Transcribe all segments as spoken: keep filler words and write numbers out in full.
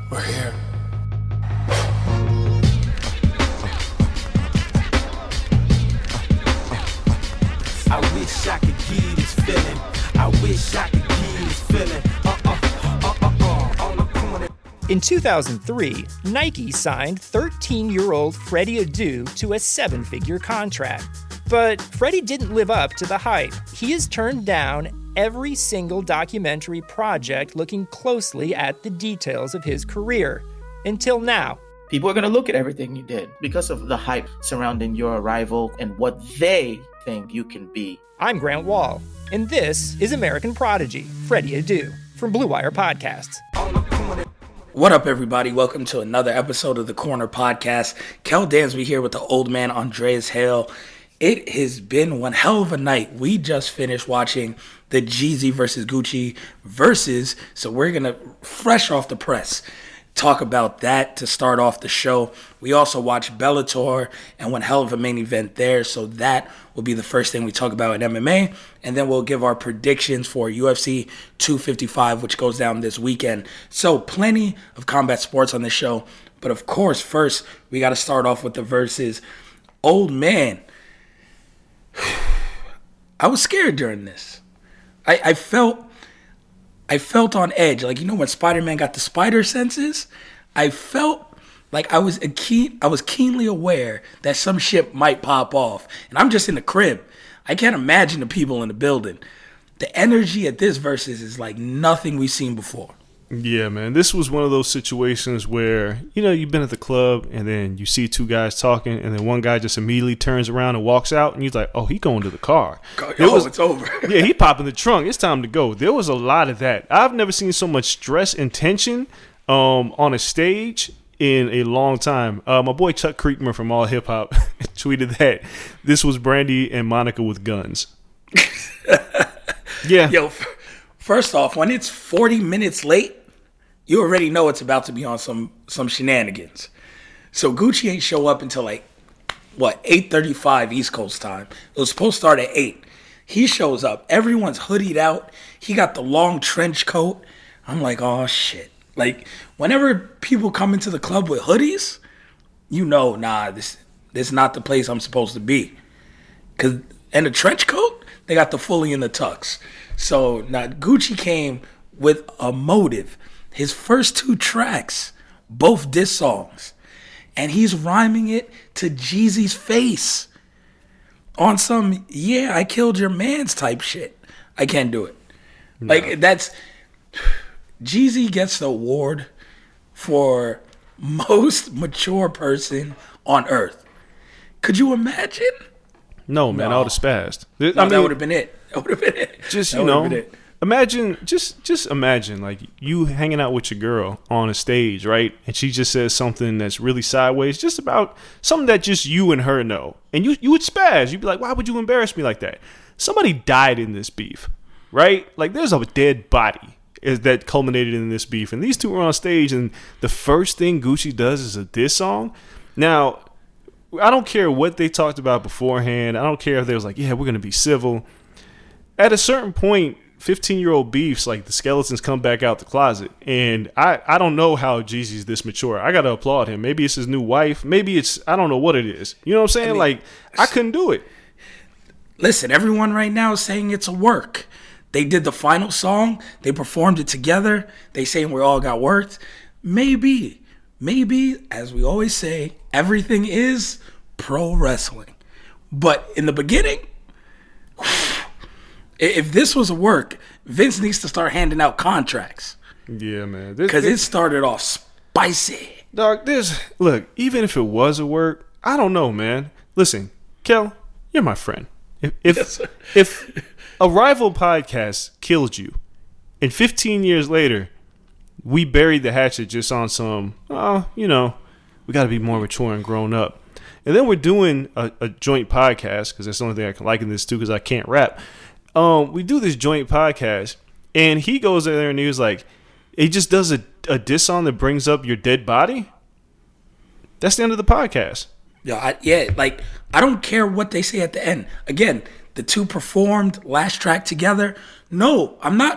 We're here. I wish I could give you this feeling. I wish I could give you this feeling. Uh uh uh uh uh. On the corner. In two thousand three, Nike signed thirteen-year-old Freddie Adu to a seven-figure contract. But Freddie didn't live up to the hype. He has turned down every single documentary project looking closely at the details of his career. Until now. People are going to look at everything you did because of the hype surrounding your arrival and what they think you can be. I'm Grant Wall, and this is American Prodigy, Freddie Adu, from Blue Wire Podcasts. What up, everybody? Welcome to another episode of the Corner Podcast. Kel Dansby here with the old man, Andreas Hale. It has been one hell of a night. We just finished watching the Jeezy versus Gucci versus, so we're going to, fresh off the press, talk about that to start off the show. We also watched Bellator and one hell of a main event there, so that will be the first thing we talk about in M M A, and then we'll give our predictions for U F C two fifty-five, which goes down this weekend. So plenty of combat sports on this show, but of course, first, we got to start off with the versus. Old man, I was scared during this. I, I felt I felt on edge. Like, you know when Spider-Man got the spider senses? I felt like I was a keen, I was keenly aware that some shit might pop off. And I'm just in the crib. I can't imagine the people in the building. The energy at this versus is like nothing we've seen before. Yeah, man. This was one of those situations where, you know, you've been at the club and then you see two guys talking and then one guy just immediately turns around and walks out and you're like, oh, he going to the car. Oh, was, it's over. Yeah, he popping the trunk. It's time to go. There was a lot of that. I've never seen so much stress and tension um, on a stage in a long time. Uh, my boy Chuck Creekman from All Hip Hop tweeted that this was Brandy and Monica with guns. Yeah. Yo, first off, when it's forty minutes late, you already know it's about to be on some some shenanigans. So Gucci ain't show up until like, what, eight thirty-five East Coast time. It was supposed to start at eight. He shows up. Everyone's hoodied out. He got the long trench coat. I'm like, oh, shit. Like, whenever people come into the club with hoodies, you know, nah, this, this is not the place I'm supposed to be. Cause, and the trench coat, they got the fully in the tux. So now Gucci came with a motive. His first two tracks, both diss songs, and he's rhyming it to Jeezy's face on some, yeah, I killed your mans type shit. I can't do it. No. Like, that's, Jeezy gets the award for most mature person on earth. Could you imagine? No, man, no. I would have spazzed. No, I mean, that would have been it. That would have been it. Just, that you know, imagine, just just imagine, like, you hanging out with your girl on a stage, right? And she just says something that's really sideways, just about something that just you and her know. And you, you would spaz. You'd be like, why would you embarrass me like that? Somebody died in this beef, right? Like, there's a dead body is that culminated in this beef. And these two were on stage, and the first thing Gucci does is a diss song. Now, I don't care what they talked about beforehand. I don't care if they was like, yeah, we're going to be civil. At a certain point, fifteen-year-old beefs, like the skeletons come back out the closet. And I, I don't know how Jeezy's this mature. I got to applaud him. Maybe it's his new wife. Maybe it's, I don't know what it is. You know what I'm saying? I mean, like, I couldn't do it. Listen, everyone right now is saying it's a work. They did the final song. They performed it together. They saying we all got worked. Maybe, maybe, as we always say, everything is pro wrestling. But in the beginning, if this was a work, Vince needs to start handing out contracts. Yeah, man. Because it started off spicy. Dog, this, look, even if it was a work, I don't know, man. Listen, Kel, you're my friend. If if, Yes, if a rival podcast killed you, and fifteen years later, we buried the hatchet just on some, oh, you know, we got to be more mature and grown up. And then we're doing a, a joint podcast, because that's the only thing I can liken this to, because I can't rap. Um, we do this joint podcast, and he goes there and he was like, he just does a, a diss song that brings up your dead body. That's the end of the podcast. Yeah, I, yeah, like, I don't care what they say at the end. Again, the two performed last track together. No, I'm not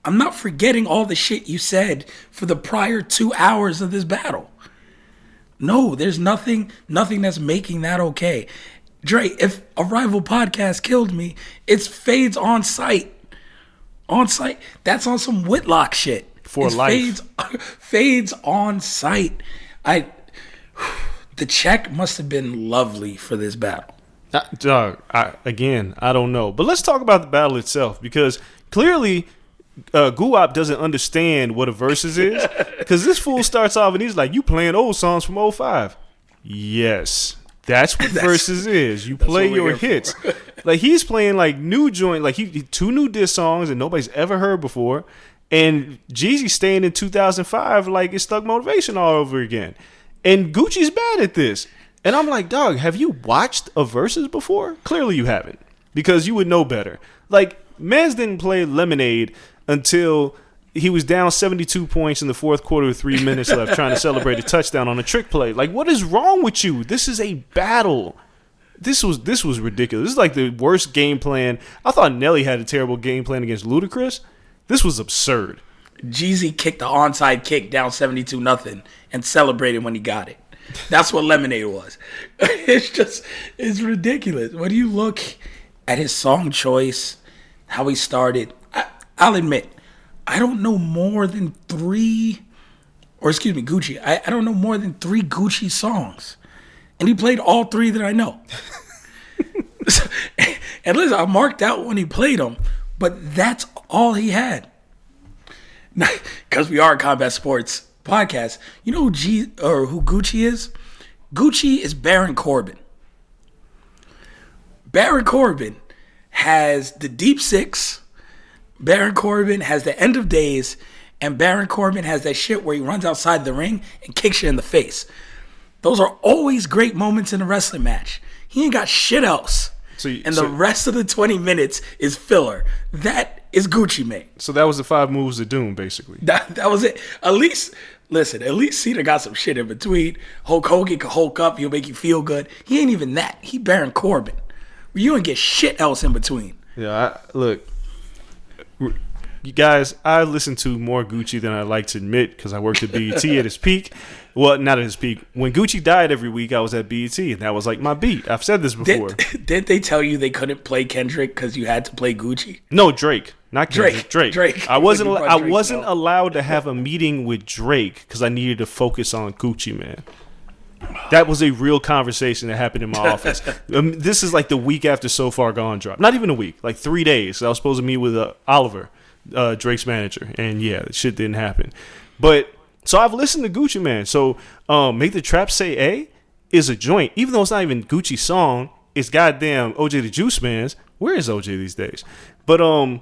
I'm not forgetting all the shit you said for the prior two hours of this battle. No, there's nothing, nothing that's making that okay. Dre, if a rival podcast killed me, it's Fades on Sight. On Sight. That's on some Whitlock shit. For it's life. Fades, Fades on Sight. I. The check must have been lovely for this battle. Uh, dog, I, again, I don't know. But let's talk about the battle itself, because clearly uh, Guwap doesn't understand what a versus is. Because this fool starts off and he's like, you playing old songs from oh five. Yes, that's what That's- versus is. You play what we're your here hits. for. Like, he's playing like new joint, like he, he two new diss songs that nobody's ever heard before. And Jeezy staying in two thousand five like it's Thug Motivation all over again. And Gucci's bad at this. And I'm like, dog, have you watched a versus before? Clearly you haven't, because you would know better. Like, Mans didn't play Lemonade until he was down seventy-two points in the fourth quarter with three minutes left trying to celebrate a touchdown on a trick play. Like, what is wrong with you? This is a battle. This was this was ridiculous. This is like the worst game plan. I thought Nelly had a terrible game plan against Ludacris. This was absurd. Jeezy kicked the onside kick down seventy-two nothing and celebrated when he got it. That's what Lemonade was. It's just, it's ridiculous. When you look at his song choice, how he started, I, I'll admit, I don't know more than three, or excuse me, Gucci. I, I don't know more than three Gucci songs. And he played all three that I know. And listen, I marked out when he played them, but that's all he had. Because we are a Combat Sports podcast. You know who G or who Gucci is? Gucci is Baron Corbin. Baron Corbin has the Deep Six. Baron Corbin has the End of Days, and Baron Corbin has that shit where he runs outside the ring and kicks you in the face. Those are always great moments in a wrestling match. He ain't got shit else. So you- and so- the rest of the twenty minutes is filler. That is Gucci Mane. So that was the five moves of doom, basically. That that was it. At least, listen, at least Cena got some shit in between. Hulk Hogan can Hulk up. He'll make you feel good. He ain't even that. He Baron Corbin. You don't get shit else in between. Yeah, I, look, you guys, I listen to more Gucci than I like to admit because I worked at B E T at his peak. Well, not at his peak. When Gucci died every week, I was at B E T, and that was like my beat. I've said this before. Did, didn't they tell you they couldn't play Kendrick because you had to play Gucci? No, Drake, not Kendrick. Drake, Drake. Drake. I wasn't. When you al- brought I Drake wasn't out. allowed to have a meeting with Drake because I needed to focus on Gucci, man. That was a real conversation that happened in my office. Um, this is like the week after So Far Gone dropped. Not even a week, like three days. I was supposed to meet with uh, Oliver, uh, Drake's manager, and yeah, that shit didn't happen. But so I've listened to Gucci, man. So um, Make the Trap Say A is a joint, even though it's not even Gucci's song. It's goddamn O J the Juice Man's. Where is O J these days? But um,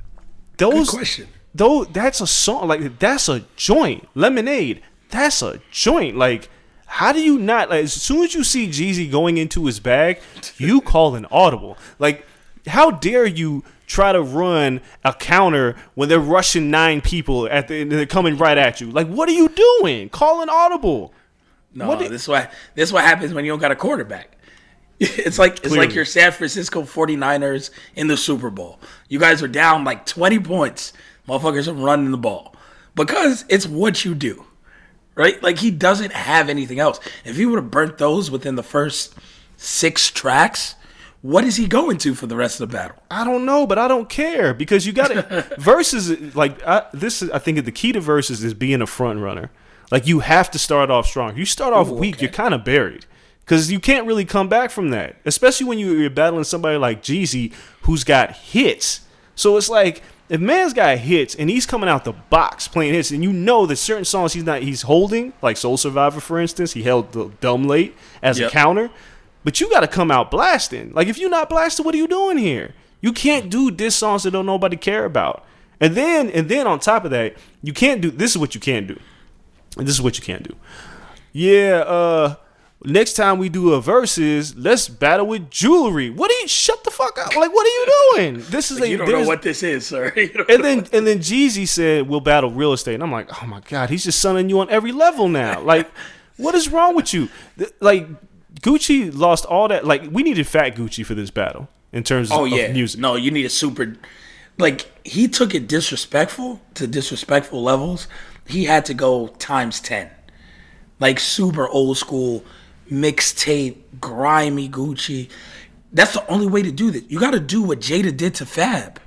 those Good question. though that's a song, like that's a joint. Lemonade, that's a joint. Like, how do you not, like, as soon as you see Jeezy going into his bag, you call an audible? Like, how dare you try to run a counter when they're rushing nine people at the and they're coming right at you? Like, what are you doing? Call an audible. No, What did- this is what this is what happens when you don't got a quarterback. It's like it's Clearly. like your San Francisco forty-niners in the Super Bowl. You guys are down like twenty points. Motherfuckers are running the ball because it's what you do. Right? Like, he doesn't have anything else. If he would have burnt those within the first six tracks, what is he going to for the rest of the battle? I don't know, but I don't care because you got to versus like I, this. Is, I think the key to versus is being a front runner. Like, you have to start off strong. If you start off Ooh, weak, okay. you're kind of buried because you can't really come back from that. Especially when you're battling somebody like Jeezy who's got hits. So it's like, if man's got hits and he's coming out the box playing hits, and you know that certain songs he's not he's holding, like Soul Survivor, for instance, he held the Dumb Late as Yep. a counter. But you got to come out blasting. Like, if you're not blasting, what are you doing here? You can't do diss songs that don't nobody care about. And then and then on top of that, you can't do this is what you can't do. And this is what you can't do. Yeah, uh next time we do a versus, let's battle with jewelry. What are you shut the fuck up? Like, what are you doing? This is a You don't know there's- what this is, sir. You don't and know then what- and then Jeezy said we'll battle real estate. And I'm like, oh my God, he's just sunning you on every level now. Like, what is wrong with you? Th- Like, Gucci lost all that. Like, we needed Fat Gucci for this battle in terms oh of yeah, music. no, you need a super. like he took it disrespectful to disrespectful levels. He had to go times ten, like super old school mixtape, grimy Gucci. That's the only way to do this. You got to do what Jada did to Fab,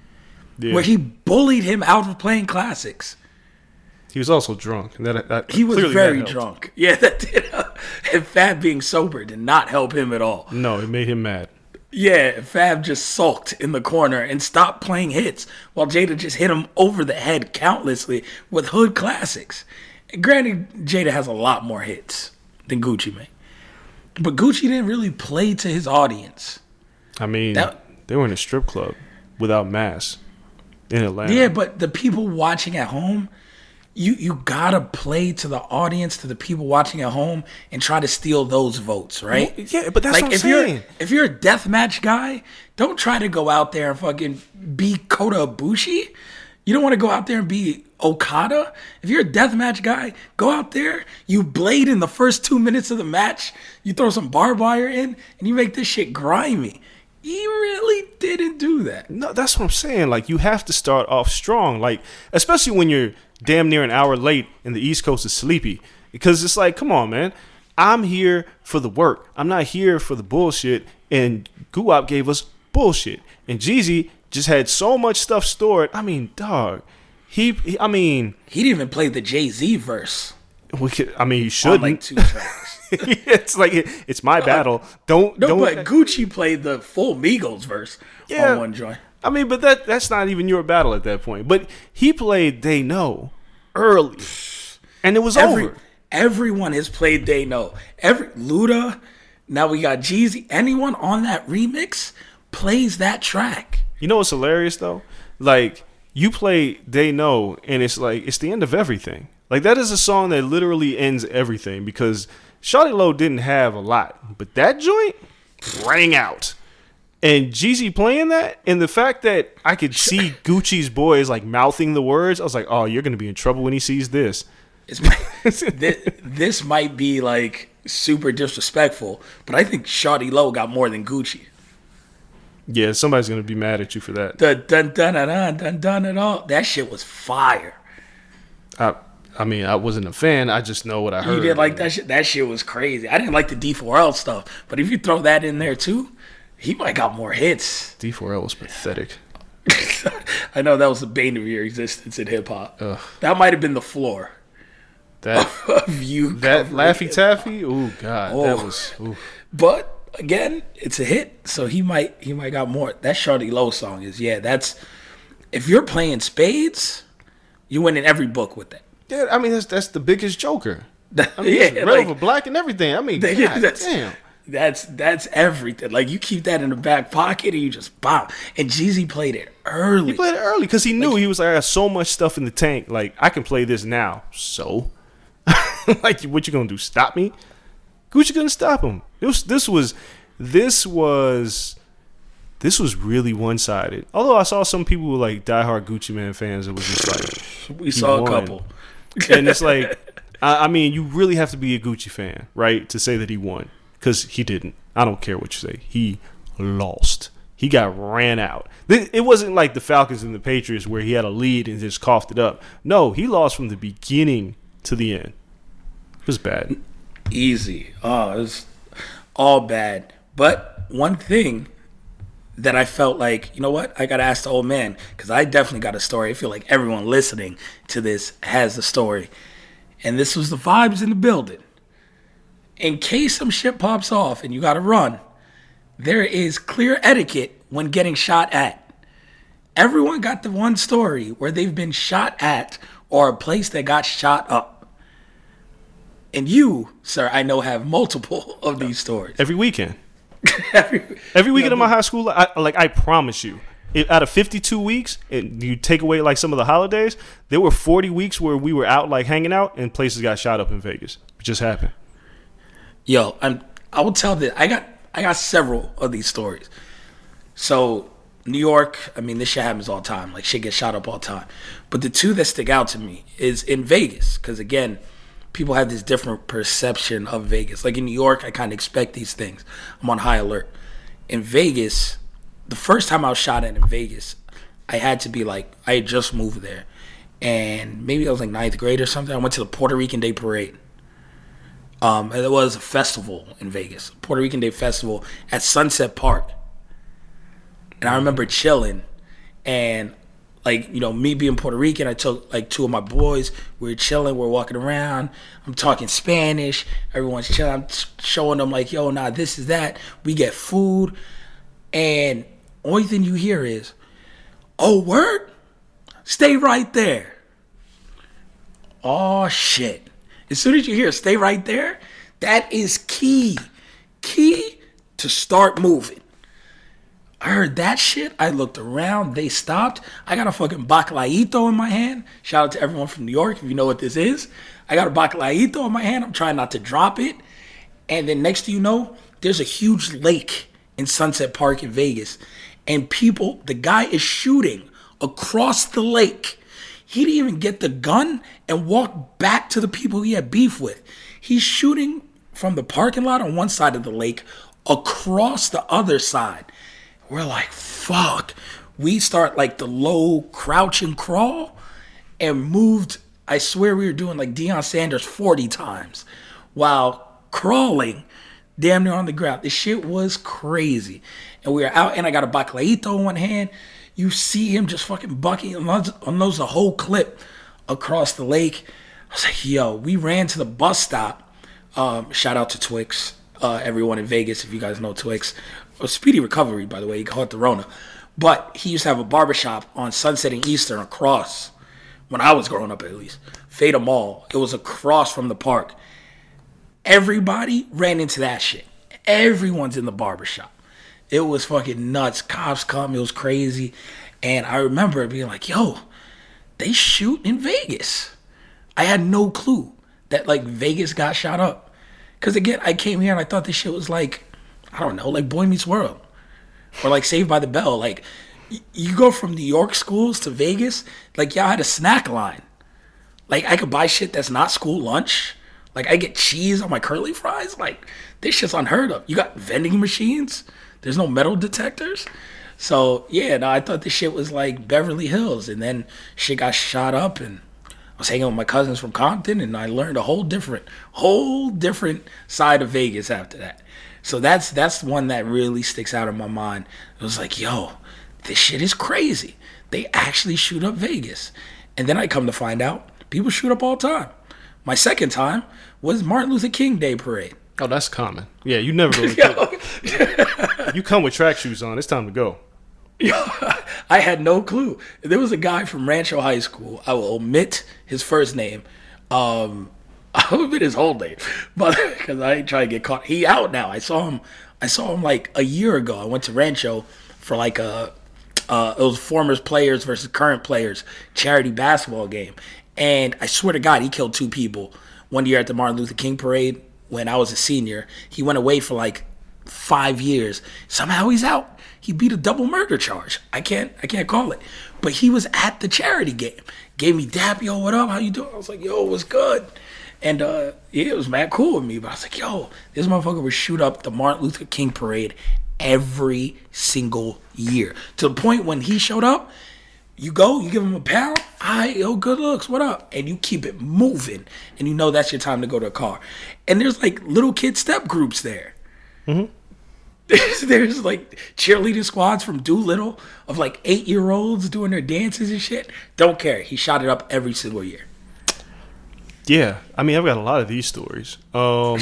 Yeah. where he bullied him out of playing classics. He was also drunk. And that, that He was clearly very that helped. drunk. Yeah, that did. And Fab being sober did not help him at all. No, it made him mad. Yeah, Fab just sulked in the corner and stopped playing hits while Jada just hit him over the head countlessly with hood classics. And granted, Jada has a lot more hits than Gucci Mane. But Gucci didn't really play to his audience. I mean, That- they were in a strip club without masks in Atlanta. Yeah, but the people watching at home, you you gotta play to the audience, to the people watching at home, and try to steal those votes, right? Well, yeah, but that's what I'm if saying. you're if you're a deathmatch guy, don't try to go out there and fucking be Kota Ibushi. You don't want to go out there and be Okada. If you're a deathmatch guy, go out there, you blade in the first two minutes of the match, you throw some barbed wire in, and you make this shit grimy. He really didn't do that. No, that's what I'm saying. Like, you have to start off strong. Like, especially when you're damn near an hour late and the East Coast is sleepy. Because it's like, come on, man. I'm here for the work. I'm not here for the bullshit. And Guwap gave us bullshit. And Jeezy just had so much stuff stored. I mean, dog. He, he I mean. He didn't even play the Jay-Z verse We could, I mean, you on shouldn't. like two tracks. It's like, it, it's my battle. Don't, No, don't. but Gucci played the full Migos verse Yeah. on one joint. I mean, but that that's not even your battle at that point. But he played They Know early. And it was Every, over. everyone has played They Know. Every Luda, now we got Jeezy. Anyone on that remix plays that track. You know what's hilarious though? Like, you play They Know and it's like it's the end of everything. Like, that is a song that literally ends everything because Shawty Lo didn't have a lot, but that joint rang out. And Jeezy playing that, and the fact that I could see Gucci's boys like mouthing the words, I was like, oh, you're gonna be in trouble when he sees this. It's this, this might be like super disrespectful, but I think Shawty Lo got more than Gucci. Yeah, somebody's gonna be mad at you for that. The dun dun dun dun dun dun at all. That shit was fire. I, I mean, I wasn't a fan. I just know what I heard. You did like that shit. That shit was crazy. I didn't like the D four L stuff, but if you throw that in there too, he might got more hits. D four L was pathetic. I know that was the bane of your existence in hip hop. That might have been the floor That of you. that covering Laffy it. Taffy. Oh God, that Oh. was. Ooh. But again, it's a hit, so he might he might got more. That Shawty Lo song is yeah. That's if you're playing spades, you win in every book with that. Yeah, I mean that's that's the biggest Joker. I mean, Yeah, it's red like- over black and everything. I mean, God that's, damn. That's that's everything. Like you keep that in the back pocket and you just bomb. And Jeezy played it early. He played it early because he knew he was like, I got so much stuff in the tank. Like, I can play this now. So, like, what you gonna do? Stop me? Gucci couldn't stop him. It was this was this was this was really one sided. Although I saw some people who were like diehard Gucci Man fans, it was just like we saw a won. couple. and it's like, I, I mean, you really have to be a Gucci fan, right, to say that he won. Because he didn't. I don't care what you say. He lost. He got ran out. It wasn't like the Falcons and the Patriots where he had a lead and just coughed it up. No, he lost from the beginning to the end. It was bad. Easy. Oh, it was all bad. But one thing that I felt like, you know what? I got to ask the old man because I definitely got a story. I feel like everyone listening to this has a story. And this was the vibes in the building. In case some shit pops off and you got to run, there is clear etiquette when getting shot at. Everyone got the one story where they've been shot at or a place that got shot up. And you, sir, I know have multiple of these stories. Every weekend. Every, Every weekend in my high school, I, like, I promise you, it, out of fifty-two weeks, and you take away, like, some of the holidays, there were forty weeks where we were out, like, hanging out, and places got shot up in Vegas. It just happened. Yo, I'm. I will tell this. I got. I got several of these stories. So New York. I mean, this shit happens all the time. Like shit gets shot up all the time. But the two that stick out to me is in Vegas, because again, people have this different perception of Vegas. Like in New York, I kind of expect these things. I'm on high alert. In Vegas, the first time I was shot at in Vegas, I had to be like, I had just moved there. And maybe I was like ninth grade or something. I went to the Puerto Rican Day Parade. Um, and it was a festival in Vegas, Puerto Rican Day Festival at Sunset Park. And I remember chilling, and like, you know, me being Puerto Rican, I took like two of my boys. We were chilling, we we're walking around. I'm talking Spanish. Everyone's chilling. I'm showing them like, yo, nah, this is that. We get food, and only thing you hear is, oh, word? Stay right there. Oh, shit. As soon as you hear stay right there, that is key. Key to start moving. I heard that shit. I looked around. They stopped. I got a fucking bacalaíto in my hand. Shout out to everyone from New York if you know what this is. I got a bacalaíto in my hand. I'm trying not to drop it. And then next thing you know, there's a huge lake in Sunset Park in Vegas. And people, the guy is shooting across the lake. He didn't even get the gun and walk back to the people he had beef with. He's shooting from the parking lot on one side of the lake across the other side. We're like, fuck. We start like the low crouch and crawl and moved. I swear we were doing like Deion Sanders forty times while crawling damn near on the ground. This shit was crazy. And we were out, and I got a bacalaíto in one hand. You see him just fucking bucking and unloads the whole clip across the lake. I was like, yo, we ran to the bus stop. Um, shout out to Twix, uh, everyone in Vegas, if you guys know Twix. A speedy recovery, by the way. He caught the Rona. But he used to have a barbershop on Sunset and Eastern across, when I was growing up at least, Fada Mall. It was across from the park. Everybody ran into that shit. Everyone's in the barbershop. It was fucking nuts. Cops come. It was crazy. And I remember being like, yo, they shoot in Vegas. I had no clue that, like, Vegas got shot up. Because, again, I came here and I thought this shit was like, I don't know, like Boy Meets World. Or like Saved by the Bell. Like, y- you go from New York schools to Vegas, like, y'all had a snack line. Like, I could buy shit that's not school lunch. Like, I get cheese on my curly fries. Like, this shit's unheard of. You got vending machines. There's no metal detectors. So, yeah, no, I thought this shit was like Beverly Hills. And then shit got shot up, and I was hanging with my cousins from Compton, and I learned a whole different, whole different side of Vegas after that. So that's that's one that really sticks out in my mind. It was like, yo, this shit is crazy. They actually shoot up Vegas. And then I come to find out, people shoot up all the time. My second time was Martin Luther King Day Parade. Oh, that's common. Yeah, you never go to You come with track shoes on. It's time to go. Yo, I had no clue. There was a guy from Rancho High School. I will omit his first name. Um... I'll admit his whole name, but because I ain't trying to get caught. He out now. I saw him. I saw him like a year ago. I went to Rancho for like a uh, it was former players versus current players charity basketball game, and I swear to God, he killed two people one year at the Martin Luther King parade when I was a senior. He went away for like five years. Somehow he's out. He beat a double murder charge. I can't. I can't call it. But he was at the charity game. Gave me dap. Yo, what up? How you doing? I was like, yo, what's good? And uh, yeah, it was mad cool with me. But I was like, yo, this motherfucker would shoot up the Martin Luther King parade every single year. To the point when he showed up, you go, you give him a pound. Hi, yo, good looks, what up? And you keep it moving. And you know that's your time to go to a car. And there's like little kid step groups there. Mm-hmm. There's, there's like cheerleading squads from Doolittle of like eight-year-olds doing their dances and shit. Don't care. He shot it up every single year. Yeah, I mean, I've got a lot of these stories. Um,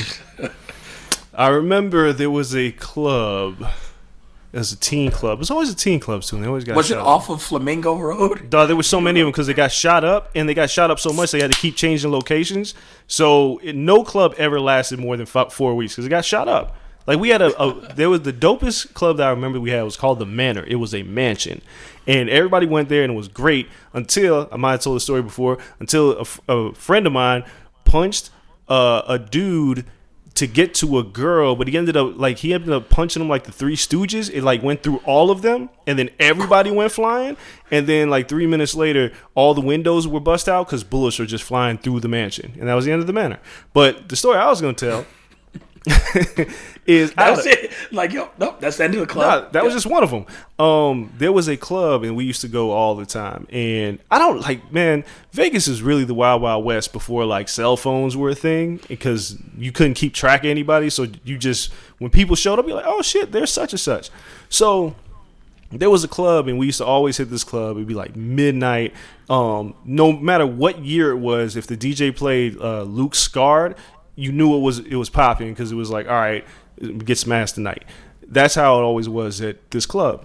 I remember there was a club. It was a teen club. It was always a teen club soon. They always got. Was shot it up. off of Flamingo Road? Duh, there was so many of them because they got shot up, and they got shot up so much they had to keep changing locations. So it, no club ever lasted more than five, four weeks because it got shot up. Like we had a, a, there was the dopest club that I remember we had was called the Manor. It was a mansion, and everybody went there and it was great until I might have told the story before. Until a, a friend of mine punched uh, a dude to get to a girl, but he ended up like he ended up punching him like the Three Stooges. It like went through all of them, and then everybody went flying. And then like three minutes later, all the windows were bust out because bullets were just flying through the mansion, and that was the end of the Manor. But the story I was going to tell is That out was of- it. Like, yo, nope, that's the end of the club. Nah, that was just one of them. Um, there was a club, and we used to go all the time. And I don't like, man, Vegas is really the Wild Wild West before like cell phones were a thing, because you couldn't keep track of anybody. So you just, when people showed up, you're like, oh shit, there's such and such. So there was a club, and we used to always hit this club. It'd be like midnight. Um, no matter what year it was, if the D J played uh, Luke Scarred, you knew it was it was popping, because it was like, all right, get smashed tonight. That's how it always was at this club.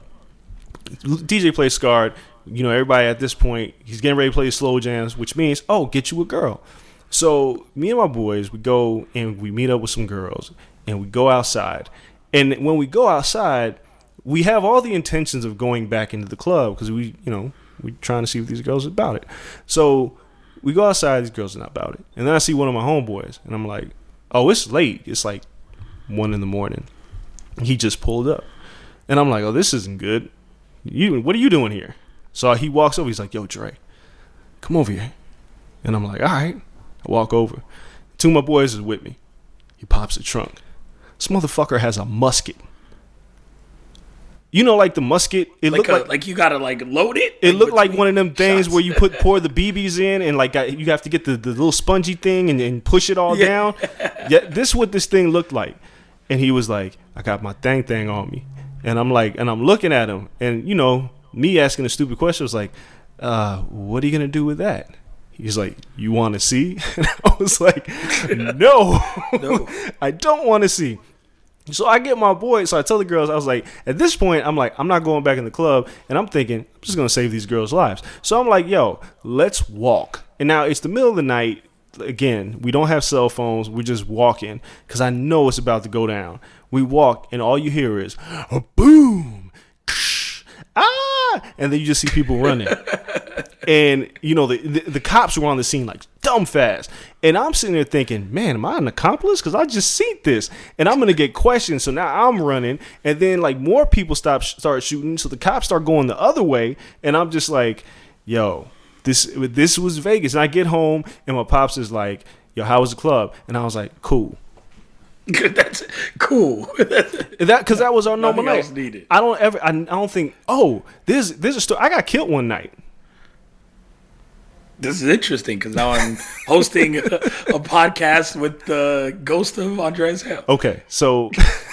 D J plays Scarred. You know, everybody at this point, he's getting ready to play slow jams, which means, oh, get you a girl. So me and my boys, we go and we meet up with some girls, and we go outside. And when we go outside, we have all the intentions of going back into the club, because we, you know, we're trying to see if these girls are about it. So we go outside, these girls are not about it. And then I see one of my homeboys, and I'm like, oh, it's late. It's like one in the morning. He just pulled up. And I'm like, oh, this isn't good. You, what are you doing here? So he walks over. He's like, yo, Dre, come over here. And I'm like, all right. I walk over. Two of my boys is with me. He pops the trunk. This motherfucker has a musket. You know, like the musket. It Like, looked a, like, like you gotta like load it. it looked like between one of them things shots. where you put pour the B Bs in, and like got- you have to get the, the little spongy thing and, and push it all Yeah. down. Yeah, this is what this thing looked like. And he was like, I got my thing thing on me. And I'm like, and I'm looking at him, and you know, me asking a stupid question was like, uh, what are you gonna do with that? He's like, you want to see? And I was like, no, No. I don't want to see. So I get my boy. So I tell the girls, I was like, at this point, I'm like, I'm not going back in the club. And I'm thinking, I'm just going to save these girls' lives. So I'm like, yo, let's walk. And now it's the middle of the night. Again, we don't have cell phones. We're just walking, because I know it's about to go down. We walk, and all you hear is a boom. Ah, and then you just see people running. And, you know, the, the the cops were on the scene like dumb fast. And I'm sitting there thinking, man, am I an accomplice? Because I just seen this. And I'm going to get questioned. So now I'm running. And then, like, more people stop start shooting. So the cops start going the other way. And I'm just like, yo, this this was Vegas. And I get home, and my pops is like, yo, how was the club? And I was like, cool. That's cool. That because that was our normal Nothing night. else needed. I don't ever. I, I don't think. Oh, there's there's a story. I got killed one night. This is interesting because now I'm hosting a, a podcast with the ghost of Andreas Hale. Okay, so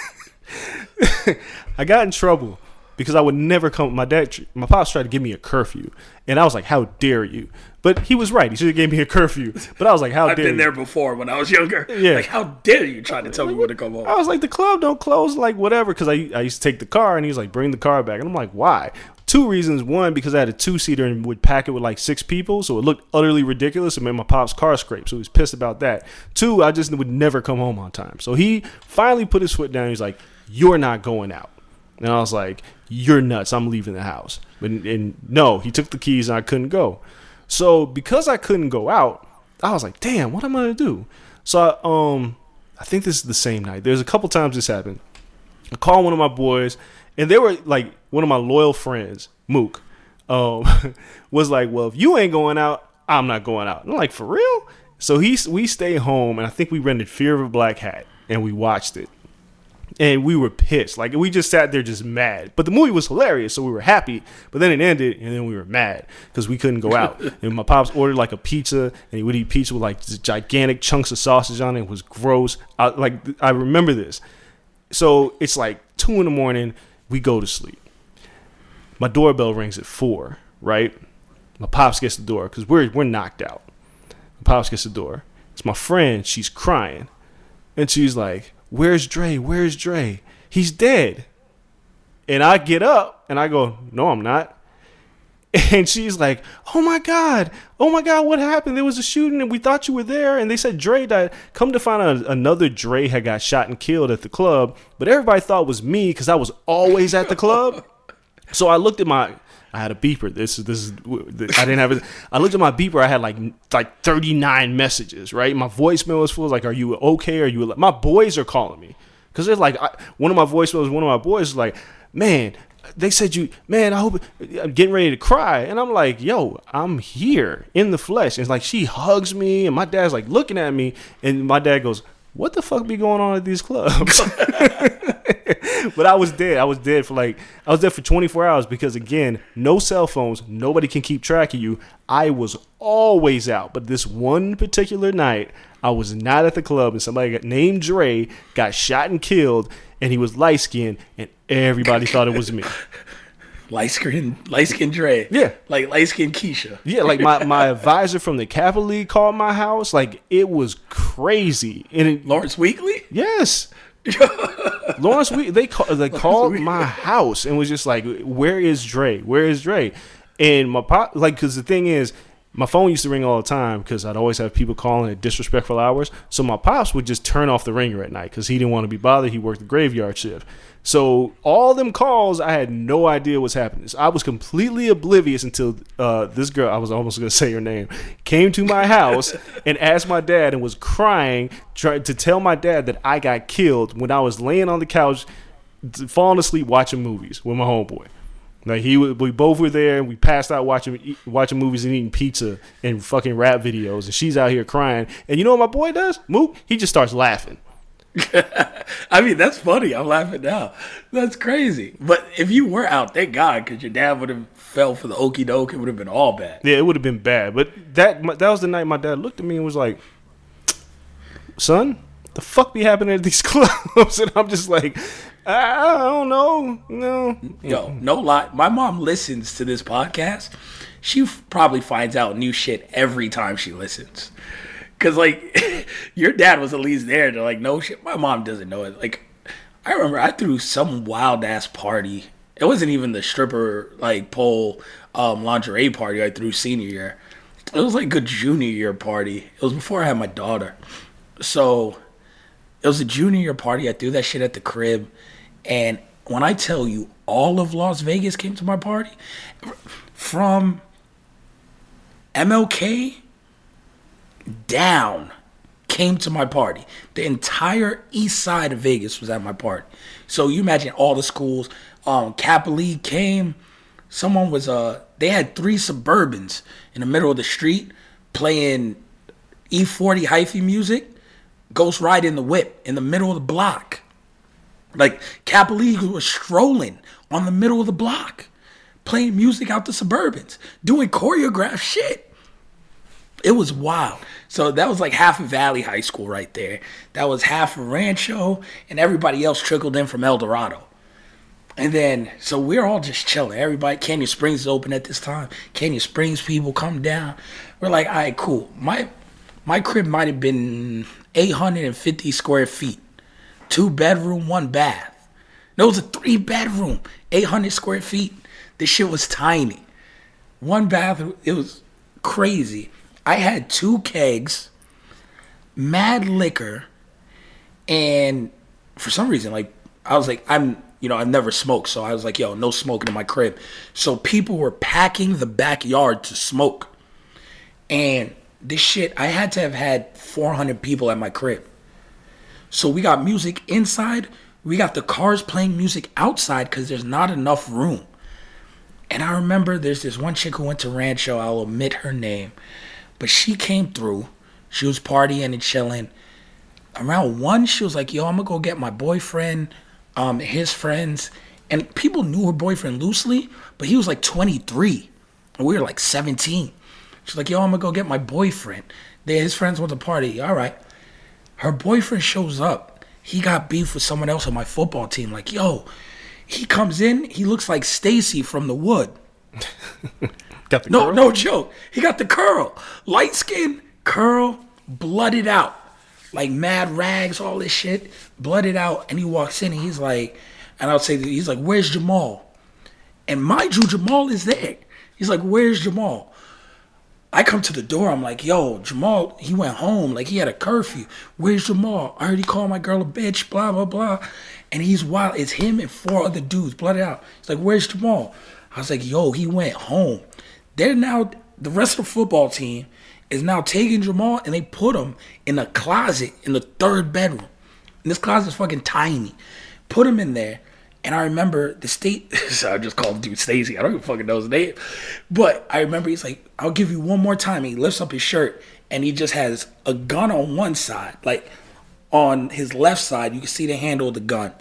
I got in trouble because I would never come. My dad, my pops tried to give me a curfew, and I was like, "How dare you?" But he was right. He should have gave me a curfew. But I was like, "How I've dare been you?" there before when I was younger. Yeah. Like, how dare you try to tell me when to come home? I was like, the club don't close, like whatever, because I I used to take the car, and he was like, bring the car back, and I'm like, why? Two reasons. One, because I had a two seater and would pack it with like six people, so it looked utterly ridiculous. It made my pop's car scrape, so he was pissed about that. Two, I just would never come home on time. So he finally put his foot down. He's like, you're not going out. And I was like, you're nuts. I'm leaving the house. But and no, he took the keys and I couldn't go. So because I couldn't go out, I was like, damn, what am I gonna do? So I, um, I think this is the same night. There's a couple times this happened. I called one of my boys, and they were like one of my loyal friends, Mook, um, was like, well, if you ain't going out, I'm not going out. And I'm like, for real? So he we stayed home, and I think we rented Fear of a Black Hat, and we watched it. And we were pissed. Like, we just sat there just mad. But the movie was hilarious, so we were happy. But then it ended, and then we were mad because we couldn't go out. And my pops ordered, like, a pizza, and he would eat pizza with, like, just gigantic chunks of sausage on it. It was gross. I, like, I remember this. So it's, like, two in the morning. We go to sleep. My doorbell rings at four, right? My pops gets the door because we're, we're knocked out. My pops gets the door. It's my friend. She's crying. And she's like, where's Dre? Where's Dre? He's dead. And I get up and I go, no, I'm not. And she's like, oh my God. Oh my God, what happened? There was a shooting and we thought you were there. And they said Dre died. Come to find out another Dre had got shot and killed at the club. But everybody thought it was me because I was always at the club. So I looked at my, I had a beeper. This is, this is, I didn't have it. I looked at my beeper. I had like, like thirty-nine messages, right? My voicemail was full. Like, are you okay? Are you, my boys are calling me. Cause they're like, I, one of my voicemails, one of my boys was like, man, they said you, man, I hope, I'm getting ready to cry. And I'm like, yo, I'm here in the flesh. And it's like, she hugs me and my dad's like looking at me and my dad goes, what the fuck be going on at these clubs? But I was dead. I was dead for like, I was dead for twenty-four hours because, again, no cell phones. Nobody can keep track of you. I was always out. But this one particular night, I was not at the club, and somebody got, named Dre got shot and killed, and he was light-skinned, and everybody thought it was me. Light skin, light skin Dre. Yeah. Like light skin Keisha. Yeah, like my, my advisor from the Capital League called my house. Like, it was crazy. And it, Lawrence Weekly? yes. Lawrence, we they call, they called my house and was just like, "Where is Dre? Where is Dre?" And my pop, like, because the thing is, my phone used to ring all the time because I'd always have people calling at disrespectful hours. So my pops would just turn off the ringer at night because he didn't want to be bothered. He worked the graveyard shift. So all them calls, I had no idea what's happening. So I was completely oblivious until uh, this girl, I was almost going to say her name, came to my house and asked my dad and was crying, trying to tell my dad that I got killed when I was laying on the couch, falling asleep watching movies with my homeboy. Like he, we both were there, and we passed out watching watching movies and eating pizza and fucking rap videos. And she's out here crying. And you know what my boy does? Mook, he just starts laughing. I mean, that's funny. I'm laughing now. That's crazy. But if you were out, thank God, because your dad would have fell for the okie doke. It would have been all bad. Yeah, it would have been bad. But that that was the night my dad looked at me and was like, "Son, the fuck be happening at these clubs?" And I'm just like, I, I don't know. No. Yo, no lie. My mom listens to this podcast. She f- probably finds out new shit every time she listens. Because, like, your dad was at least there to, like, know shit. My mom doesn't know it. Like, I remember I threw some wild-ass party. It wasn't even the stripper, like, pole um, lingerie party I threw senior year. It was, like, a junior year party. It was before I had my daughter. So, it was a junior year party. I threw that shit at the crib. And when I tell you, all of Las Vegas came to my party. From M L K down came to my party. The entire east side of Vegas was at my party. So you imagine all the schools. Um, Capital League came. Someone was uh they had three Suburbans in the middle of the street playing E forty hyphy music. Ghost Ride in the Whip in the middle of the block. Like Capital League was strolling on the middle of the block, playing music out the Suburbans, doing choreographed shit. It was wild. So that was like half of Valley High School right there. That was half of Rancho, and everybody else trickled in from El Dorado. And then, so we're all just chilling. Everybody, Canyon Springs is open at this time. Canyon Springs people come down. We're like, all right, cool. My my crib might have been eight hundred fifty square feet. Two bedroom, one bath. No, it was a three bedroom, eight hundred square feet. This shit was tiny. One bath, it was crazy. I had two kegs, mad liquor, and for some reason, like, I was like, I'm, you know, I've never smoked, so I was like, yo, no smoking in my crib. So people were packing the backyard to smoke. And this shit, I had to have had four hundred people at my crib. So we got music inside. We got the cars playing music outside because there's not enough room. And I remember there's this one chick who went to Rancho. I'll omit her name. But she came through. She was partying and chilling. Around one, she was like, yo, I'm going to go get my boyfriend, um, his friends. And people knew her boyfriend loosely, but he was like twenty-three. And we were like seventeen. She's like, yo, I'm going to go get my boyfriend. They, his friends went to party. All right. Her boyfriend shows up. He got beef with someone else on my football team. Like, yo, he comes in. He looks like Stacy from The Wood. Got the no, curl? no joke. He got the curl. Light skin, curl, blooded out. Like mad rags, all this shit. Blooded out. And he walks in and he's like, and I would say, he's like, where's Jamal? And mind you, Jamal is there. He's like, where's Jamal? I come to the door. I'm like, yo, Jamal, he went home. Like, he had a curfew. Where's Jamal? I already called my girl a bitch, blah, blah, blah. And he's wild. It's him and four other dudes, blooded out. He's like, where's Jamal? I was like, yo, he went home. They're now, the rest of the football team is now taking Jamal and they put him in a closet in the third bedroom. And this closet's fucking tiny. Put him in there. And I remember the state, so I just called the dude Stacy. I don't even fucking know his name. But I remember he's like, I'll give you one more time. He lifts up his shirt and he just has a gun on one side, like on his left side, you can see the handle of the gun.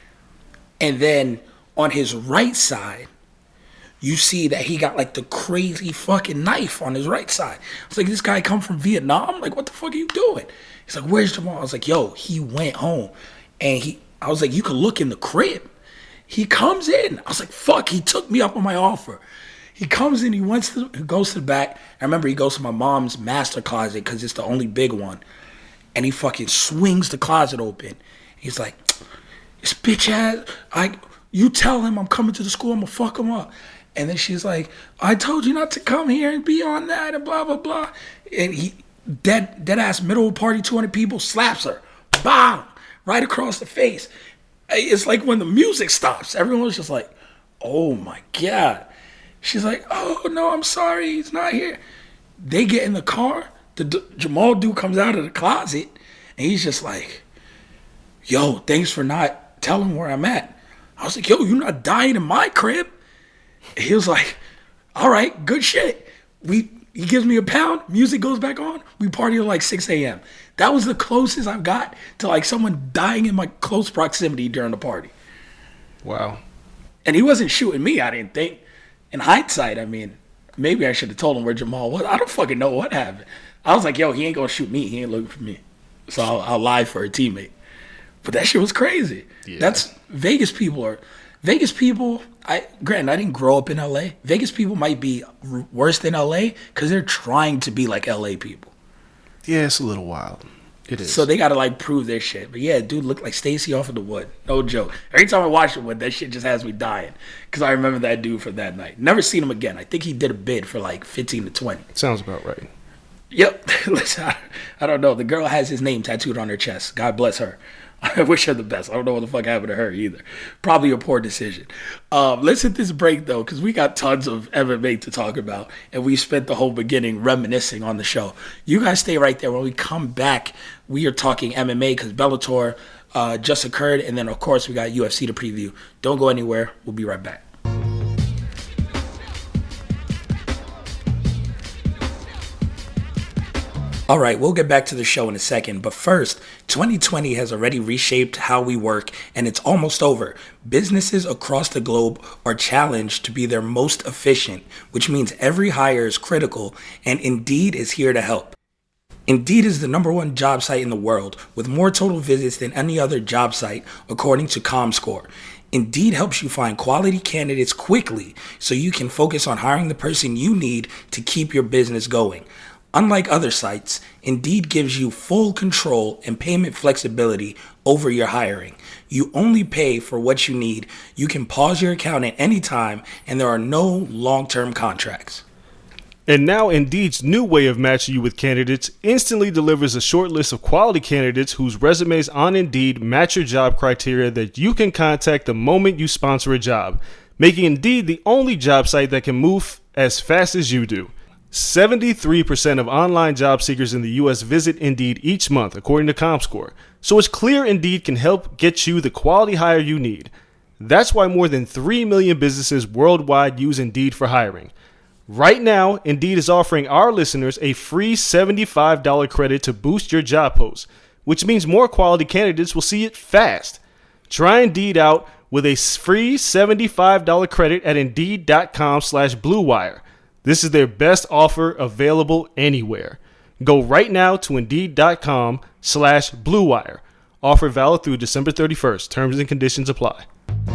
And then on his right side, you see that he got like the crazy fucking knife on his right side. It's like, this guy come from Vietnam? Like, what the fuck are you doing? He's like, where's Jamal? I was like, yo, he went home. And he, I was like, you could look in the crib. He comes in. I was like, fuck, he took me up on my offer. He comes in, he wants to, he goes to the back. I remember he goes to my mom's master closet because it's the only big one. And he fucking swings the closet open. He's like, this bitch ass, I, you tell him I'm coming to the school, I'm gonna fuck him up. And then she's like, I told you not to come here and be on that and blah, blah, blah. And he, dead, dead ass middle of the party, two hundred people, slaps her. Bam! Right across the face. It's like when the music stops, everyone's just like, oh my God. She's like, oh no, I'm sorry, he's not here. They get in the car, the D- Jamal dude comes out of the closet, and he's just like, yo, thanks for not telling where I'm at. I was like, yo, you're not dying in my crib. He was like, all right, good shit. We He gives me a pound, music goes back on, we party till like six a.m. That was the closest I've got to like someone dying in my close proximity during the party. Wow. And he wasn't shooting me, I didn't think. In hindsight, I mean, maybe I should have told him where Jamal was. I don't fucking know what happened. I was like, yo, he ain't gonna shoot me. He ain't looking for me. So I'll, I'll lie for a teammate. But that shit was crazy. Yeah. That's Vegas people are Vegas people. I granted I didn't grow up in L A. Vegas people might be r- worse than L A because they're trying to be like L A people. Yeah, it's a little wild. It is. So they gotta like prove their shit. But yeah, dude looked like Stacy off of the Wood. No joke. Every time I watch it, with that shit just has me dying because I remember that dude from that night. Never seen him again. I think he did a bid for like fifteen to twenty. Sounds about right. Yep. Listen, I, I don't know. The girl has his name tattooed on her chest. God bless her. I wish her the best. I don't know what the fuck happened to her either. Probably a poor decision. Um, let's hit this break, though, because we got tons of M M A to talk about, and we spent the whole beginning reminiscing on the show. You guys stay right there. When we come back, we are talking M M A because Bellator uh, just occurred, and then, of course, we got U F C to preview. Don't go anywhere. We'll be right back. All right, we'll get back to the show in a second, but first, twenty twenty has already reshaped how we work, and it's almost over. Businesses across the globe are challenged to be their most efficient, which means every hire is critical, and Indeed is here to help. Indeed is the number one job site in the world, with more total visits than any other job site, according to ComScore. Indeed helps you find quality candidates quickly, so you can focus on hiring the person you need to keep your business going. Unlike other sites, Indeed gives you full control and payment flexibility over your hiring. You only pay for what you need. You can pause your account at any time, and there are no long-term contracts. And now Indeed's new way of matching you with candidates instantly delivers a short list of quality candidates whose resumes on Indeed match your job criteria that you can contact the moment you sponsor a job, making Indeed the only job site that can move as fast as you do. seventy-three percent of online job seekers in the U S visit Indeed each month, according to ComScore. So it's clear Indeed can help get you the quality hire you need. That's why more than three million businesses worldwide use Indeed for hiring. Right now, Indeed is offering our listeners a free seventy-five dollars credit to boost your job post, which means more quality candidates will see it fast. Try Indeed out with a free seventy-five dollars credit at Indeed.com slash Blue Wire. This is their best offer available anywhere. Go right now to Indeed.com slash Blue Wire. Offer valid through December thirty-first. Terms and conditions apply.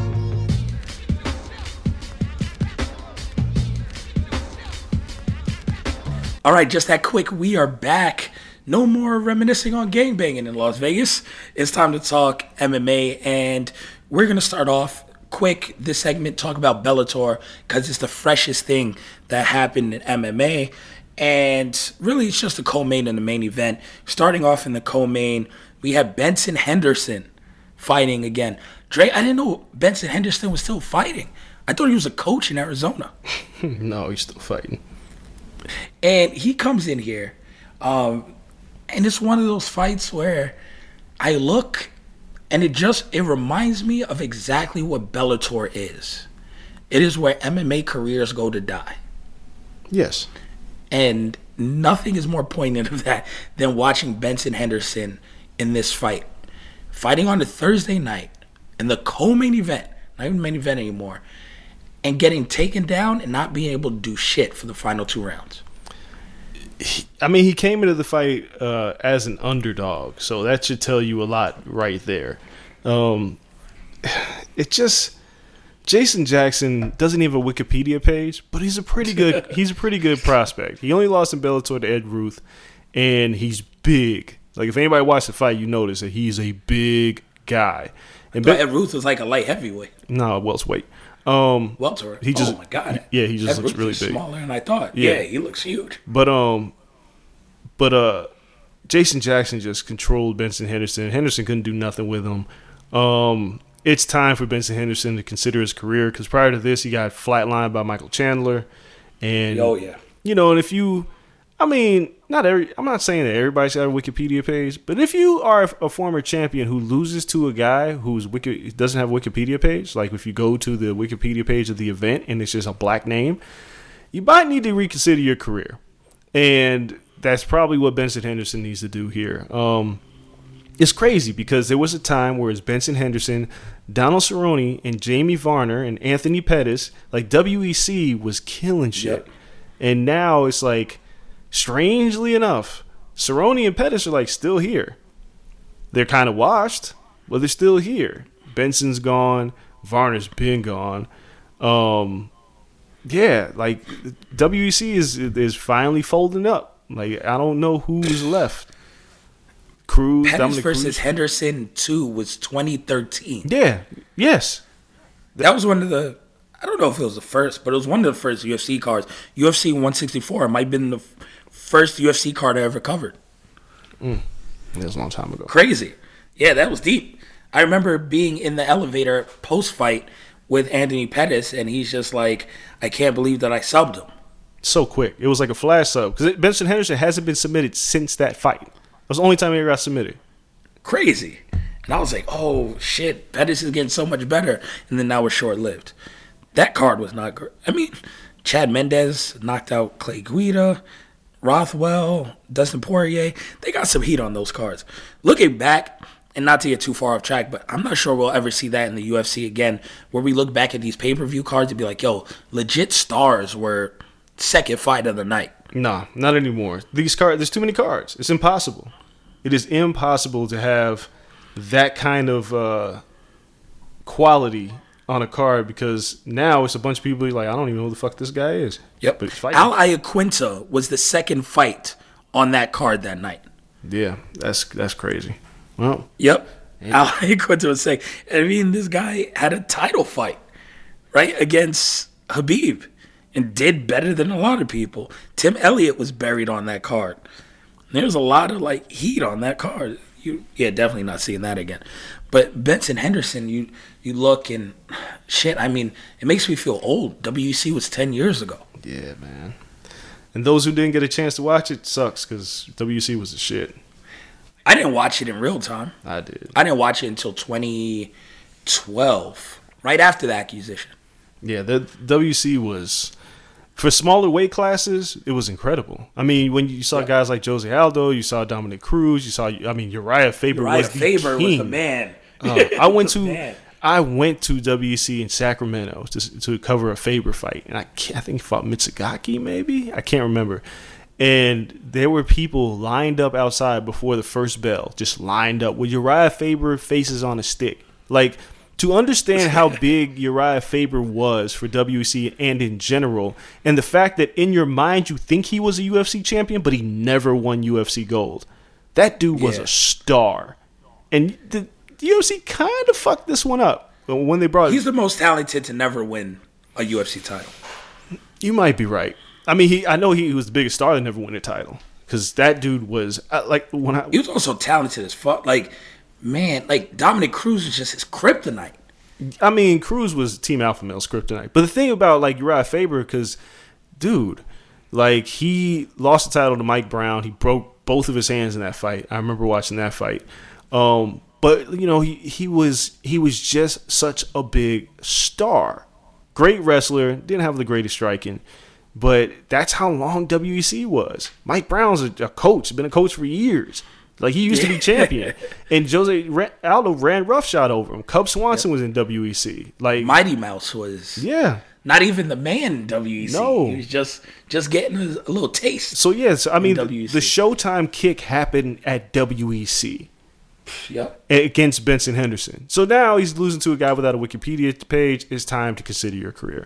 All right, just that quick, we are back. No more reminiscing on gangbanging in Las Vegas. It's time to talk M M A, and we're going to start off quick this segment, talk about Bellator, because it's the freshest thing that happened in M M A. And really, it's just the co-main and the main event. Starting off in the co-main, we have Benson Henderson fighting again. Dre, I didn't know Benson Henderson was still fighting. I thought he was a coach in Arizona. No, he's still fighting. And he comes in here, um, and it's one of those fights where I look, and it just, it reminds me of exactly what Bellator is. It is where M M A careers go to die. Yes. And nothing is more poignant of that than watching Benson Henderson in this fight, fighting on a Thursday night in the co-main event, not even main event anymore, and getting taken down and not being able to do shit for the final two rounds? I mean, he came into the fight uh, as an underdog, so that should tell you a lot right there. Um, it just Jason Jackson doesn't even have a Wikipedia page, but he's a pretty good he's a pretty good prospect. He only lost in Bellator to Ed Ruth, and he's big. Like, if anybody watched the fight, you notice that he's a big guy. And But Ed Ruth was like a light heavyweight. no, welterweight. Um, Welter. He just- oh my god. yeah, he just Ed looks Ruth really is big. smaller than I thought. Yeah. Yeah. He looks huge. But um, but uh, Jason Jackson just controlled Benson Henderson. Henderson couldn't do nothing with him. Um, it's time for Benson Henderson to consider his career, because prior to this, he got flatlined by Michael Chandler, and Oh yeah. you know, and if you, I mean, not every, I'm not saying that everybody's got a Wikipedia page, but if you are a former champion who loses to a guy who's Wiki, doesn't have a Wikipedia page, like if you go to the Wikipedia page of the event and it's just a black name, you might need to reconsider your career. And that's probably what Benson Henderson needs to do here. Um, it's crazy because there was a time where it's Benson Henderson, Donald Cerrone, and Jamie Varner and Anthony Pettis. Like, W E C was killing shit. Yep. And now it's like, strangely enough, Cerrone and Pettis are like still here. They're kind of washed, but they're still here. Benson's gone. Varner's been gone. Um, yeah, like W E C is is finally folding up. Like, I don't know who's left. Cruz, Pettis Dominic versus Cruz. Henderson two was twenty thirteen. Yeah. Yes. That was one of the, I don't know if it was the first, but it was one of the first U F C cards. U F C one sixty-four might have been the f- first U F C card I ever covered. That was a long time ago. Crazy. Yeah, that was deep. I remember being in the elevator post-fight with Anthony Pettis, and he's just like, I can't believe that I subbed him. So quick. It was like a flash sub. Because Benson Henderson hasn't been submitted since that fight. That was the only time he ever got submitted. Crazy. And I was like, oh, shit, Pettis is getting so much better. And then that was short-lived. That card was not great. I mean, Chad Mendez knocked out Clay Guida, Rothwell, Dustin Poirier. They got some heat on those cards. Looking back, and not to get too far off track, but I'm not sure we'll ever see that in the U F C again, where we look back at these pay-per-view cards and be like, yo, legit stars were second fight of the night. Nah, not anymore. These cards, there's too many cards. It's impossible. It is impossible to have that kind of uh, quality on a card, because now it's a bunch of people who are like, I don't even know who the fuck this guy is. Yep. But he's fighting. Al Iaquinta was the second fight on that card that night. Yeah, that's that's crazy. Well, Yep. Al Iaquinta was saying, I mean, this guy had a title fight, right, against Habib and did better than a lot of people. Tim Elliott was buried on that card. There's a lot of, like, heat on that card. You, yeah, definitely not seeing that again. But Benson Henderson, you you look and, shit, I mean, it makes me feel old. W E C was ten years ago. yeah, man. And those who didn't get a chance to watch it, sucks, because W C was the shit. I didn't watch it in real time. I did. I didn't watch it until twenty twelve, right after the accusation. Yeah, the W C was, for smaller weight classes, it was incredible. I mean, when you saw Yeah. guys like Jose Aldo, you saw Dominic Cruz, you saw, I mean, Uriah Faber Uriah was the Faber was king. the man. Uh, I went to Man. I went to W C in Sacramento to to cover a Faber fight, and I can't, I think he fought Mitsugaki, maybe, I can't remember. And there were people lined up outside before the first bell, just lined up with Uriah Faber faces on a stick. Like, to understand how big Uriah Faber was for W E C and in general, and the fact that in your mind you think he was a U F C champion, but he never won U F C gold. That dude was Yeah. a star. And the, the U F C kind of fucked this one up when they brought. He's the most talented to never win a U F C title. You might be right. I mean, he. I know he was the biggest star that never won a title, because that dude was uh, like when I. He was also talented as fuck. Like, man, like Dominic Cruz was just his kryptonite. I mean, Cruz was Team Alpha Male's kryptonite. But the thing about like Uriah Faber, because, dude, like he lost the title to Mike Brown. He broke both of his hands in that fight. I remember watching that fight. Um, but you know, he he was he was just such a big star. Great wrestler. Didn't have the greatest striking. But that's how long W E C was. Mike Brown's a, a coach, been a coach for years. Like, he used to be champion. And Jose ran, Aldo ran roughshod over him. Cub Swanson yep. was in W E C. Like Mighty Mouse was yeah. not even the man in W E C. No. He was just just getting a, a little taste. So, yes, I mean, the, W E C. the Showtime kick happened at W E C. Yep. Against Benson Henderson. So now he's losing to a guy without a Wikipedia page. It's time to consider your career.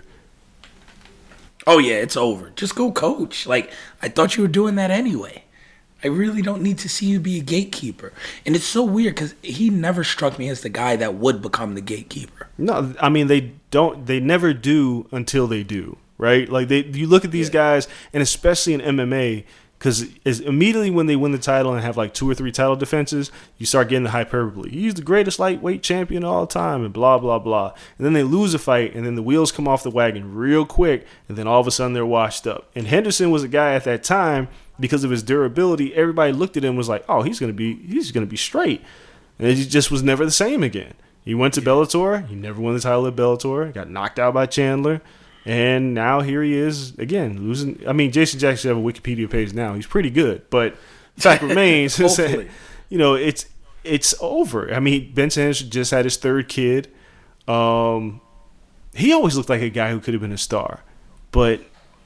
Oh, yeah, it's over. Just go coach. Like, I thought you were doing that anyway. I really don't need to see you be a gatekeeper. And it's so weird because he never struck me as the guy that would become the gatekeeper. No, I mean, they don't, they never do until they do, right? Like, they, you look at these yeah. guys, and especially in M M A, because immediately when they win the title and have like two or three title defenses, you start getting the hyperbole. He's the greatest lightweight champion of all time and blah, blah, blah. And then they lose a fight, and then the wheels come off the wagon real quick, and then all of a sudden they're washed up. And Henderson was a guy at that time, because of his durability, everybody looked at him and was like, oh, he's going to be he's going to be straight. And he just was never the same again. He went to Bellator. He never won the title at Bellator. Got knocked out by Chandler. And now here he is again losing. I mean, Jason Jackson have a Wikipedia page now. He's pretty good, but the fact remains, is that, you know, it's it's over. I mean, Benson Henderson just had his third kid. Um, he always looked like a guy who could have been a star, but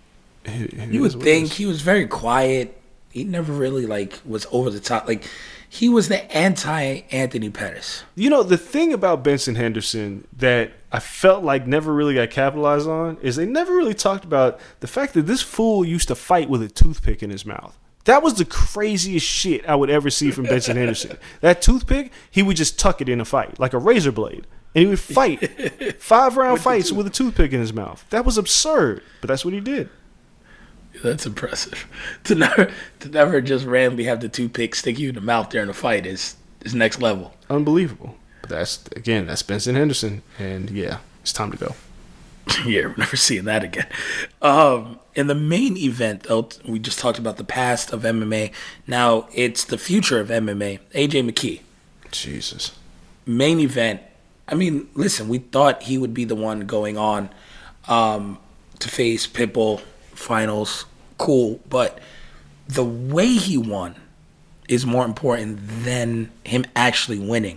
you would think he was very quiet. He never really like was over the top. Like, he was the anti Anthony Pettis. You know, the thing about Benson Henderson that I felt like never really got capitalized on is they never really talked about the fact that this fool used to fight with a toothpick in his mouth. That was the craziest shit I would ever see from Benson Henderson. That toothpick, he would just tuck it in a fight like a razor blade. And he would fight five round fights with a toothpick in his mouth. That was absurd, but that's what he did. That's impressive. To never to never just randomly have the toothpick stick you in the mouth during a fight is is next level. Unbelievable. But that's, again, that's Benson Henderson. And, yeah, it's time to go. Yeah, we're never seeing that again. Um, in the main event, though, we just talked about the past of M M A. Now it's the future of M M A. A J McKee. Jesus. Main event. I mean, listen, we thought he would be the one going on um, to face Pitbull. Finals, cool, but the way he won is more important than him actually winning.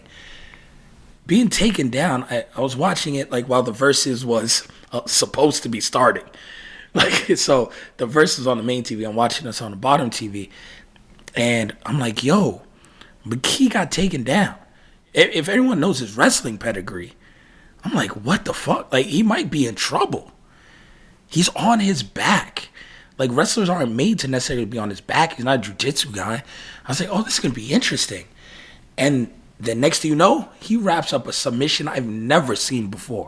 Being taken down, I, I was watching it like while the versus was uh, supposed to be starting. Like, so the versus on the main T V, I'm watching this on the bottom T V, and I'm like, yo, McKee got taken down. If, if anyone knows his wrestling pedigree, I'm like, what the fuck? Like, he might be in trouble. He's on his back. Like, wrestlers aren't made to necessarily be on his back. He's not a jiu-jitsu guy. I was like, oh, this is going to be interesting. And then next thing you know, he wraps up a submission I've never seen before.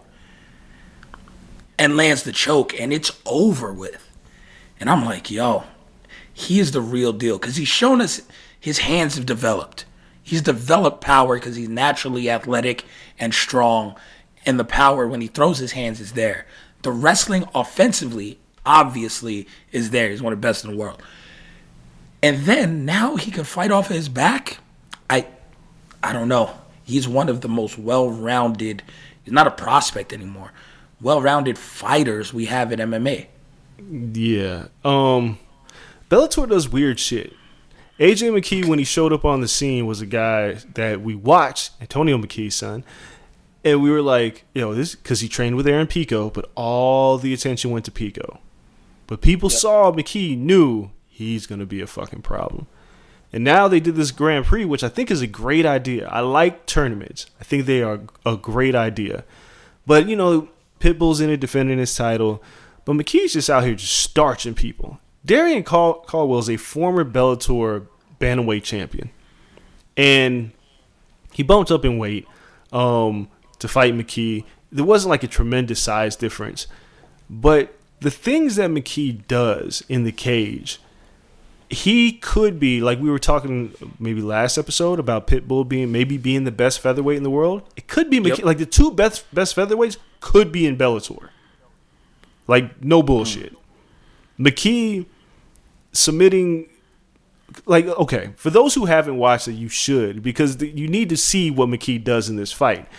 And lands the choke, and it's over with. And I'm like, yo, he is the real deal. Because he's shown us his hands have developed. He's developed power because he's naturally athletic and strong. And the power, when he throws his hands, is there. The wrestling offensively, obviously, is there. He's one of the best in the world. And then now he can fight off his back. I I don't know. He's one of the most well-rounded, he's not a prospect anymore, well-rounded fighters we have in M M A. Yeah. Um, Bellator does weird shit. A J McKee, when he showed up on the scene, was a guy that we watched, Antonio McKee's son. And we were like, yo, this, because he trained with Aaron Pico, but all the attention went to Pico. But people yep. saw McKee, knew he's going to be a fucking problem. And now they did this Grand Prix, which I think is a great idea. I like tournaments. I think they are a great idea. But, you know, Pitbull's in it defending his title. But McKee's just out here just starching people. Darian Cal- Caldwell is a former Bellator bantamweight champion. And he bumped up in weight. Um... to fight McKee. There wasn't like a tremendous size difference. But the things that McKee does in the cage, he could be, like we were talking maybe last episode about Pitbull being maybe being the best featherweight in the world. It could be McKee. Yep. Like the two best best featherweights could be in Bellator. Like, no bullshit. Mm. McKee submitting, like, okay, for those who haven't watched it, you should, because the, you need to see what McKee does in this fight.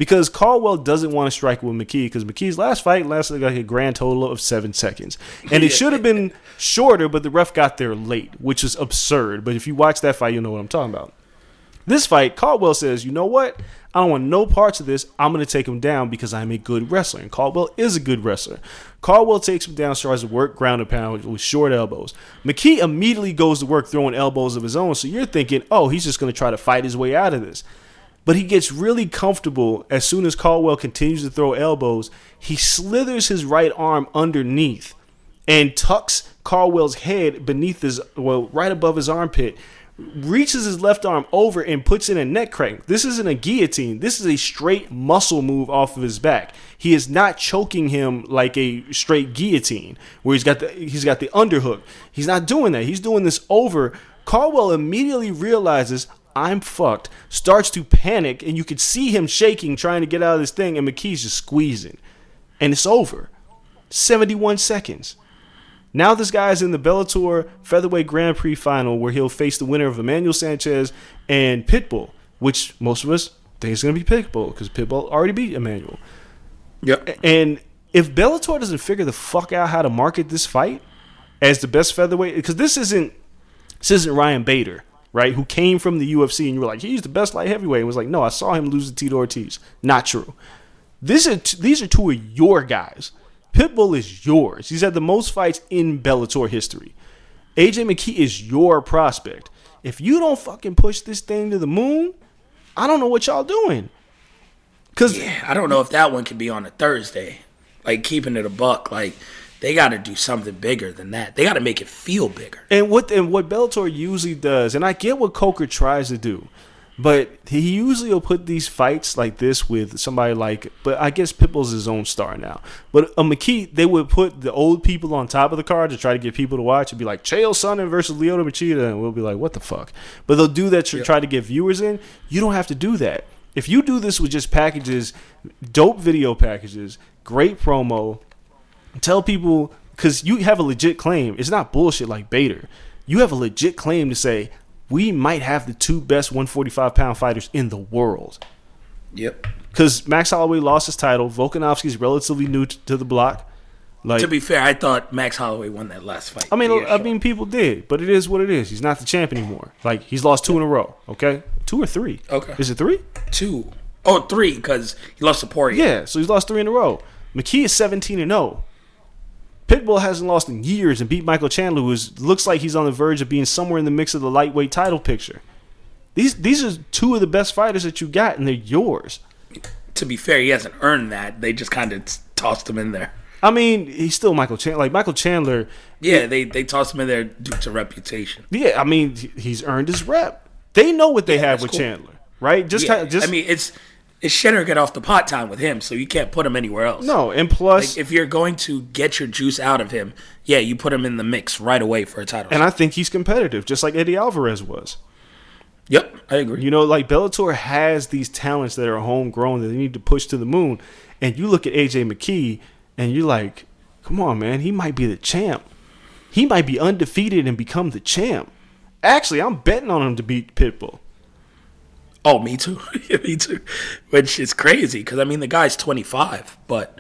because Caldwell doesn't want to strike with McKee because McKee's last fight lasted like a grand total of seven seconds. And it should have been shorter, but the ref got there late, which is absurd. But if you watch that fight, you'll know what I'm talking about. This fight, Caldwell says, you know what? I don't want no parts of this. I'm going to take him down because I'm a good wrestler. And Caldwell is a good wrestler. Caldwell takes him down, starts to work ground and pound with short elbows. McKee immediately goes to work throwing elbows of his own. So you're thinking, oh, he's just going to try to fight his way out of this. But he gets really comfortable as soon as Caldwell continues to throw elbows. He slithers his right arm underneath and tucks Caldwell's head beneath his, well, right above his armpit, reaches his left arm over and puts in a neck crank. This isn't a guillotine. This is a straight muscle move off of his back. He is not choking him like a straight guillotine where he's got the he's got the underhook. He's not doing that. He's doing this over. Caldwell immediately realizes, I'm fucked, starts to panic, and you could see him shaking, trying to get out of this thing, and McKee's just squeezing. And it's over. seventy-one seconds. Now this guy's in the Bellator Featherweight Grand Prix final where he'll face the winner of Emmanuel Sanchez and Pitbull, which most of us think is going to be Pitbull because Pitbull already beat Emmanuel. Yep. And if Bellator doesn't figure the fuck out how to market this fight as the best featherweight, because this isn't this isn't Ryan Bader, right, who came from the U F C and you were like, he's the best light heavyweight. It was like, no, I saw him lose to Tito Ortiz. Not true. This is t- these are two of your guys. Pitbull is yours. He's had the most fights in Bellator history. A J McKee is your prospect. If you don't fucking push this thing to the moon, I don't know what y'all doing. Cause yeah, I don't know if that one could be on a Thursday. Like, keeping it a buck, like, they got to do something bigger than that. They got to make it feel bigger. And what and what Bellator usually does, and I get what Coker tries to do, but he usually will put these fights like this with somebody like, but I guess Pitbull's his own star now. But a McKee, they would put the old people on top of the card to try to get people to watch. It'd be like Chael Sonnen versus Lyoto Machida, and we'll be like, what the fuck? But they'll do that to yep. try to get viewers in. You don't have to do that. If you do this with just packages, dope video packages, great promo, tell people, because you have a legit claim. It's not bullshit like Bader. You have a legit claim to say, we might have the two best one forty-five pound fighters in the world. Yep. Because Max Holloway lost his title. Volkanovski's relatively new t- to the block. Like, to be fair, I thought Max Holloway won that last fight. I mean, yeah, I sure. mean, people did, but it is what it is. He's not the champ anymore. Like, he's lost two in a row. Okay, two or three. Okay, is it three? Two. Oh, three because he lost to Poirier. Yeah, so he's lost three in a row. McKee is seventeen and zero. Pitbull hasn't lost in years and beat Michael Chandler, who is, looks like he's on the verge of being somewhere in the mix of the lightweight title picture. These these are two of the best fighters that you got, and they're yours. To be fair, he hasn't earned that. They just kind of tossed him in there. I mean, he's still Michael Chandler. Like, Michael Chandler... Yeah, it, they, they tossed him in there due to reputation. Yeah, I mean, he's earned his rep. They know what they yeah, have with cool. Chandler, right? Just, yeah, kind of, just I mean, it's... It's Shedder get off the pot time with him, so you can't put him anywhere else. No, and plus... Like, if you're going to get your juice out of him, yeah, you put him in the mix right away for a title. And shot. I think he's competitive, just like Eddie Alvarez was. Yep, I agree. You know, like, Bellator has these talents that are homegrown that they need to push to the moon. And you look at A J McKee, and you're like, come on, man, he might be the champ. He might be undefeated and become the champ. Actually, I'm betting on him to beat Pitbull. Oh, me too. me too. Which is crazy because, I mean, the guy's twenty-five, but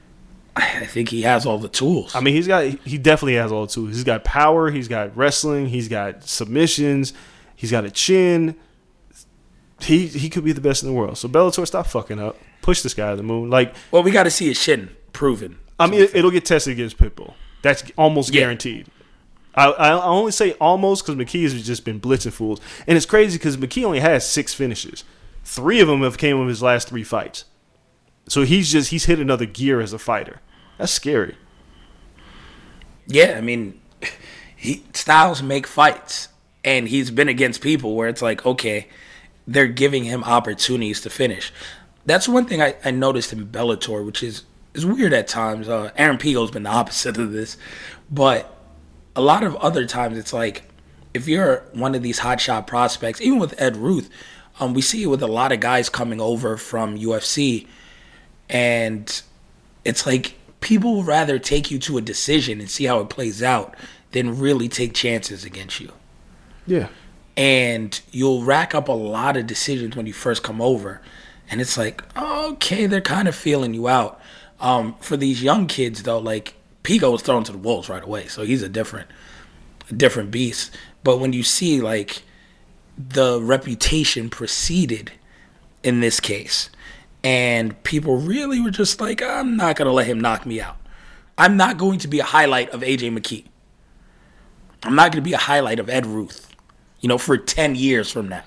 I think he has all the tools. I mean, he's got he definitely has all the tools. He's got power. He's got wrestling. He's got submissions. He's got a chin. He he could be the best in the world. So Bellator, stop fucking up. Push this guy to the moon. Like, well, we got to see his chin proven. I mean, it, it'll get tested against Pitbull. That's almost yeah. guaranteed. I, I only say almost because McKee has just been blitzing fools. And it's crazy because McKee only has six finishes. Three of them have came from his last three fights. So he's just, he's hit another gear as a fighter. That's scary. Yeah, I mean, he styles make fights. And he's been against people where it's like, okay, they're giving him opportunities to finish. That's one thing I, I noticed in Bellator, which is, is weird at times. Uh, Aaron Pigo's been the opposite of this. But a lot of other times, it's like, if you're one of these hotshot prospects, even with Ed Ruth, um, we see it with a lot of guys coming over from U F C, and it's like people would rather take you to a decision and see how it plays out than really take chances against you. Yeah. And you'll rack up a lot of decisions when you first come over, And it's like, okay, they're kind of feeling you out. Um, for these young kids, though, like, Pico was thrown to the wolves right away, so he's a different, a different beast. But when you see, like, the reputation preceded in this case, and people really were just like, I'm not going to let him knock me out. I'm not going to be a highlight of A J McKee. I'm not going to be a highlight of Ed Ruth, you know, for ten years from now.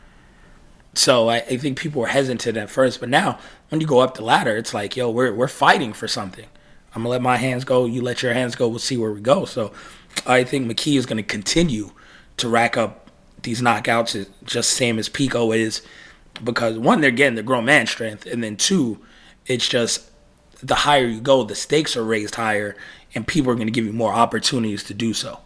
So I, I think people were hesitant at first, but now when you go up the ladder, it's like, yo, we're we're fighting for something. I'm gonna let my hands go, you let your hands go, we'll see where we go. So I think McKee is gonna continue to rack up these knockouts, just same as Pico is, because one, they're getting the grown man strength, and then two, it's just the higher you go, the stakes are raised higher, and people are gonna give you more opportunities to do so.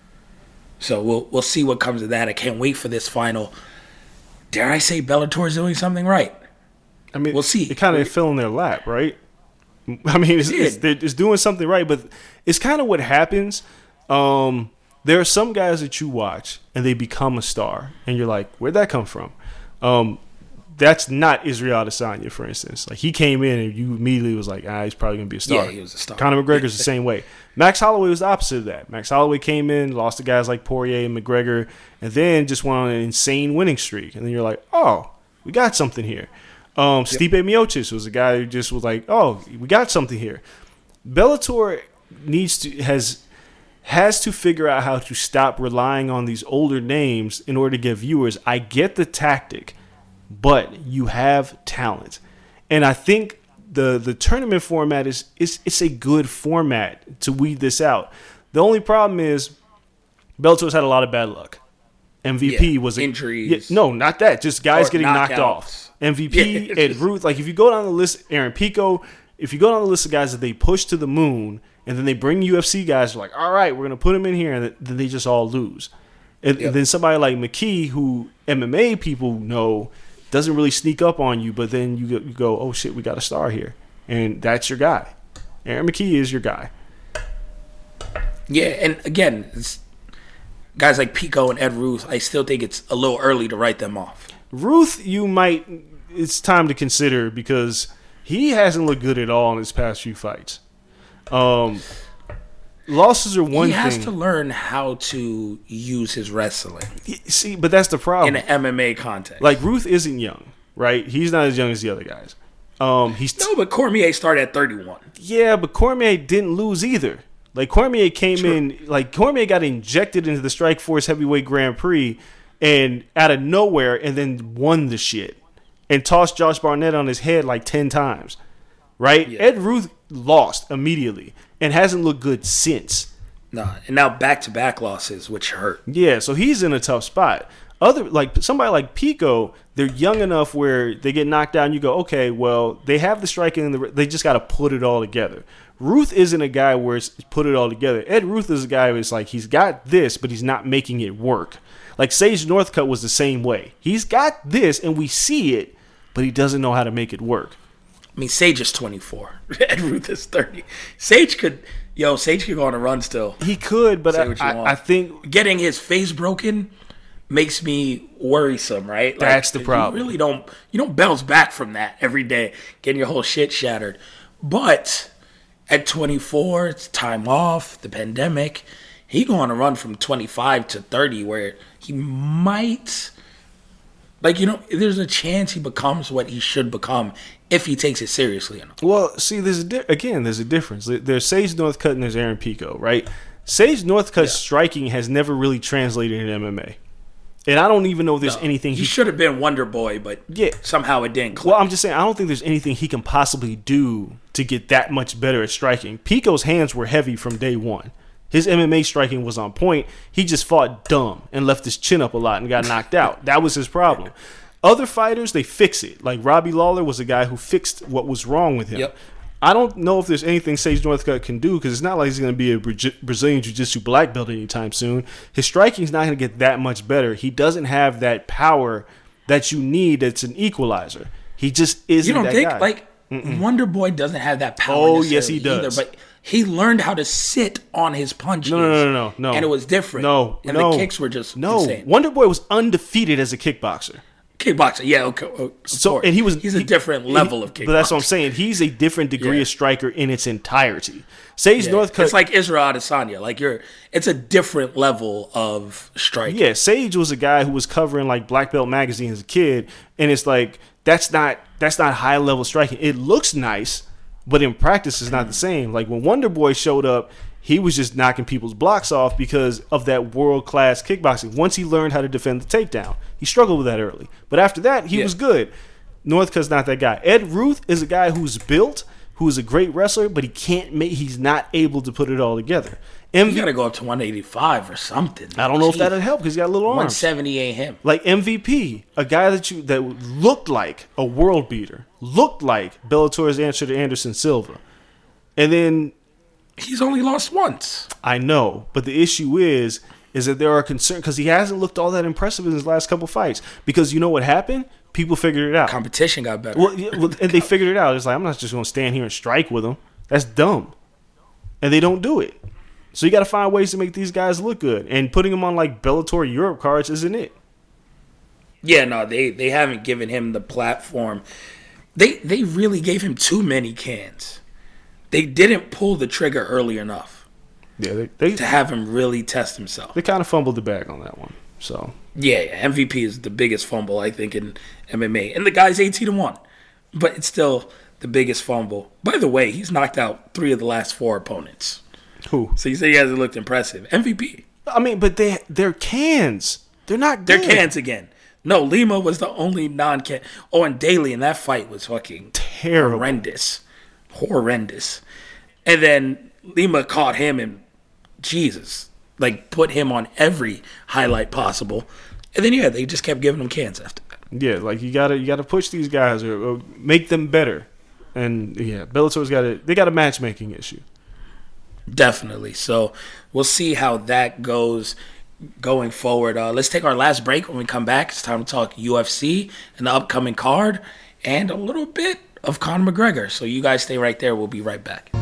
So we'll we'll see what comes of that. I can't wait for this final. Dare I say Bellator's doing something right? I mean, we'll see. It kind of fell in their lap, right? I mean, it's, it's, it's doing something right, but it's kind of what happens. Um, there are some guys that you watch and they become a star, and you're like, where'd that come from? Um, that's not Israel Adesanya, for instance. Like, he came in and you immediately was like, ah, he's probably gonna be a star. Yeah, he was a star. Conor McGregor's the same way. Max Holloway was the opposite of that. Max Holloway came in, lost to guys like Poirier and McGregor, and then just went on an insane winning streak. And then you're like, oh, we got something here. Um, yep. Stipe Miocic was a guy who just was like, oh, we got something here. Bellator needs to has has to figure out how to stop relying on these older names in order to get viewers. I get the tactic, but you have talent, and I think the the tournament format is is it's a good format to weed this out. The only problem is Bellator's had a lot of bad luck. M V P yeah, was a, injuries. Yeah, no, not that. Just guys Or getting knocked knockouts. off. M V P, Yeah. Ed Ruth. Like, if you go down the list, Aaron Pico, if you go down the list of guys that they push to the moon, and then they bring U F C guys, like, all right, we're going to put them in here, and then they just all lose. And, Yep. and then somebody like McKee, who M M A people know, doesn't really sneak up on you, but then you go, you go, oh, shit, we got a star here. And that's your guy. Aaron McKee is your guy. Yeah, and again, it's guys like Pico and Ed Ruth, I still think it's a little early to write them off. Ruth, you might, it's time to consider because he hasn't looked good at all in his past few fights. Um, losses are one he has thing. to learn how to use his wrestling See, but that's the problem. in an M M A context. Like, Ruth isn't young, right? He's not as young as the other guys. Um, he's no, but Cormier started at thirty-one. Yeah, but Cormier didn't lose either. Like, Cormier came True. in, like, Cormier got injected into the Strikeforce Heavyweight Grand Prix and out of nowhere and then won the shit and tossed Josh Barnett on his head like ten times, right? Yeah. Ed Ruth lost immediately and hasn't looked good since. Nah, and now back-to-back losses, which hurt. Yeah, so he's in a tough spot. Other like somebody like Pico, they're young enough where they get knocked down. You go, okay, well, they have the striking, and the, they just got to put it all together. Ruth isn't a guy where it's put it all together. Ed Ruth is a guy who's like, he's got this, but he's not making it work. Like Sage Northcutt was the same way. He's got this, and we see it, but he doesn't know how to make it work. I mean, Sage is twenty-four. Ed Ruth is thirty. Sage could, yo, Sage could go on a run still. He could, but Say I, what you I, want. I think Getting his face broken makes me worrisome, right? Like, That's the problem. You really don't you don't bounce back from that every day, getting your whole shit shattered. But at twenty-four, it's time off, the pandemic. He going to run from twenty-five to thirty, where he might, like, you know, there's a chance he becomes what he should become if he takes it seriously enough. Well, see, there's a di- again, there's a difference. There's Sage Northcutt and there's Aaron Pico, right? Sage Northcutt's Yeah. striking has never really translated in M M A, and I don't even know if there's No, anything he he. should have been Wonder Boy, but Yeah. somehow it didn't click. Well, I'm just saying, I don't think there's anything he can possibly do to get that much better at striking. Pico's hands were heavy from day one. His M M A striking was on point. He just fought dumb and left his chin up a lot and got knocked out. That was his problem. Other fighters, they fix it. Like Robbie Lawler was a guy who fixed what was wrong with him. Yep. I don't know if there's anything Sage Northcutt can do because it's not like he's going to be a Bra- Brazilian Jiu-Jitsu black belt anytime soon. His striking's not going to get that much better. He doesn't have that power that you need that's an equalizer. He just isn't You don't that think guy. like Wonder Boy doesn't have that power? Oh, yes, he necessarily does. Either, but he learned how to sit on his punches. No, no, no, no, no. And it was different. No, and no. the kicks were just no. insane. Wonder Boy was undefeated as a kickboxer. Kickboxer, yeah, okay. Of So course. and he was he's a he- different he- level of kickboxer. But that's what I'm saying. He's a different degree Yeah. of striker in its entirety. Sage Yeah. Northcutt. It's like Israel Adesanya. Like you're, it's a different level of strike. Yeah, Sage was a guy who was covering like Black Belt magazine as a kid, and it's like that's not that's not high level striking. It looks nice, but in practice, it's not the same. Like when Wonder Boy showed up, he was just knocking people's blocks off because of that world class kickboxing. Once he learned how to defend the takedown, he struggled with that early, but after that, he Yeah. was good. Northcutt's not that guy. Ed Ruth is a guy who's built, who's a great wrestler, but he can't make. He's not able to put it all together. M V You got to go up to one eighty-five or something. I don't know if Jeez. that'll help because he's got little arms. one seventy ain't him. Like M V P, a guy that you that looked like a world beater, looked like Bellator's answer to Anderson Silva, and then He's only lost once. I know, but the issue is, is that there are concerns because he hasn't looked all that impressive in his last couple fights. Because you know what happened? People figured it out. Competition got better. Well, yeah, well, and they figured it out. It's like I'm not just going to stand here and strike with him. That's dumb, and they don't do it. So you got to find ways to make these guys look good, and putting them on like Bellator Europe cards isn't it? Yeah, no, they, they haven't given him the platform. They they really gave him too many cans. They didn't pull the trigger early enough Yeah, they they, to have him really test himself. they kind of fumbled the bag on that one. So Yeah, yeah, M V P is the biggest fumble, I think, in M M A. And the guy's eighteen to one. But it's still the biggest fumble. By the way, he's knocked out three of the last four opponents. who? So you say he hasn't looked impressive. M V P. I mean, but they they're cans. They're not They're good. cans again. No, Lima was the only non-can. Oh, and Daly in that fight was fucking Terrible. horrendous. Horrendous. And then Lima caught him and, Jesus, like put him on every highlight possible. And then, yeah, they just kept giving him cans after that. Yeah, like you gotta you gotta push these guys or, or make them better. And yeah, Bellator's got a they got a matchmaking issue. Definitely. So we'll see how that goes going forward. Uh, let's take our last break. When we come back, it's time to talk U F C and the upcoming card and a little bit of Conor McGregor. So you guys stay right there. We'll be right back.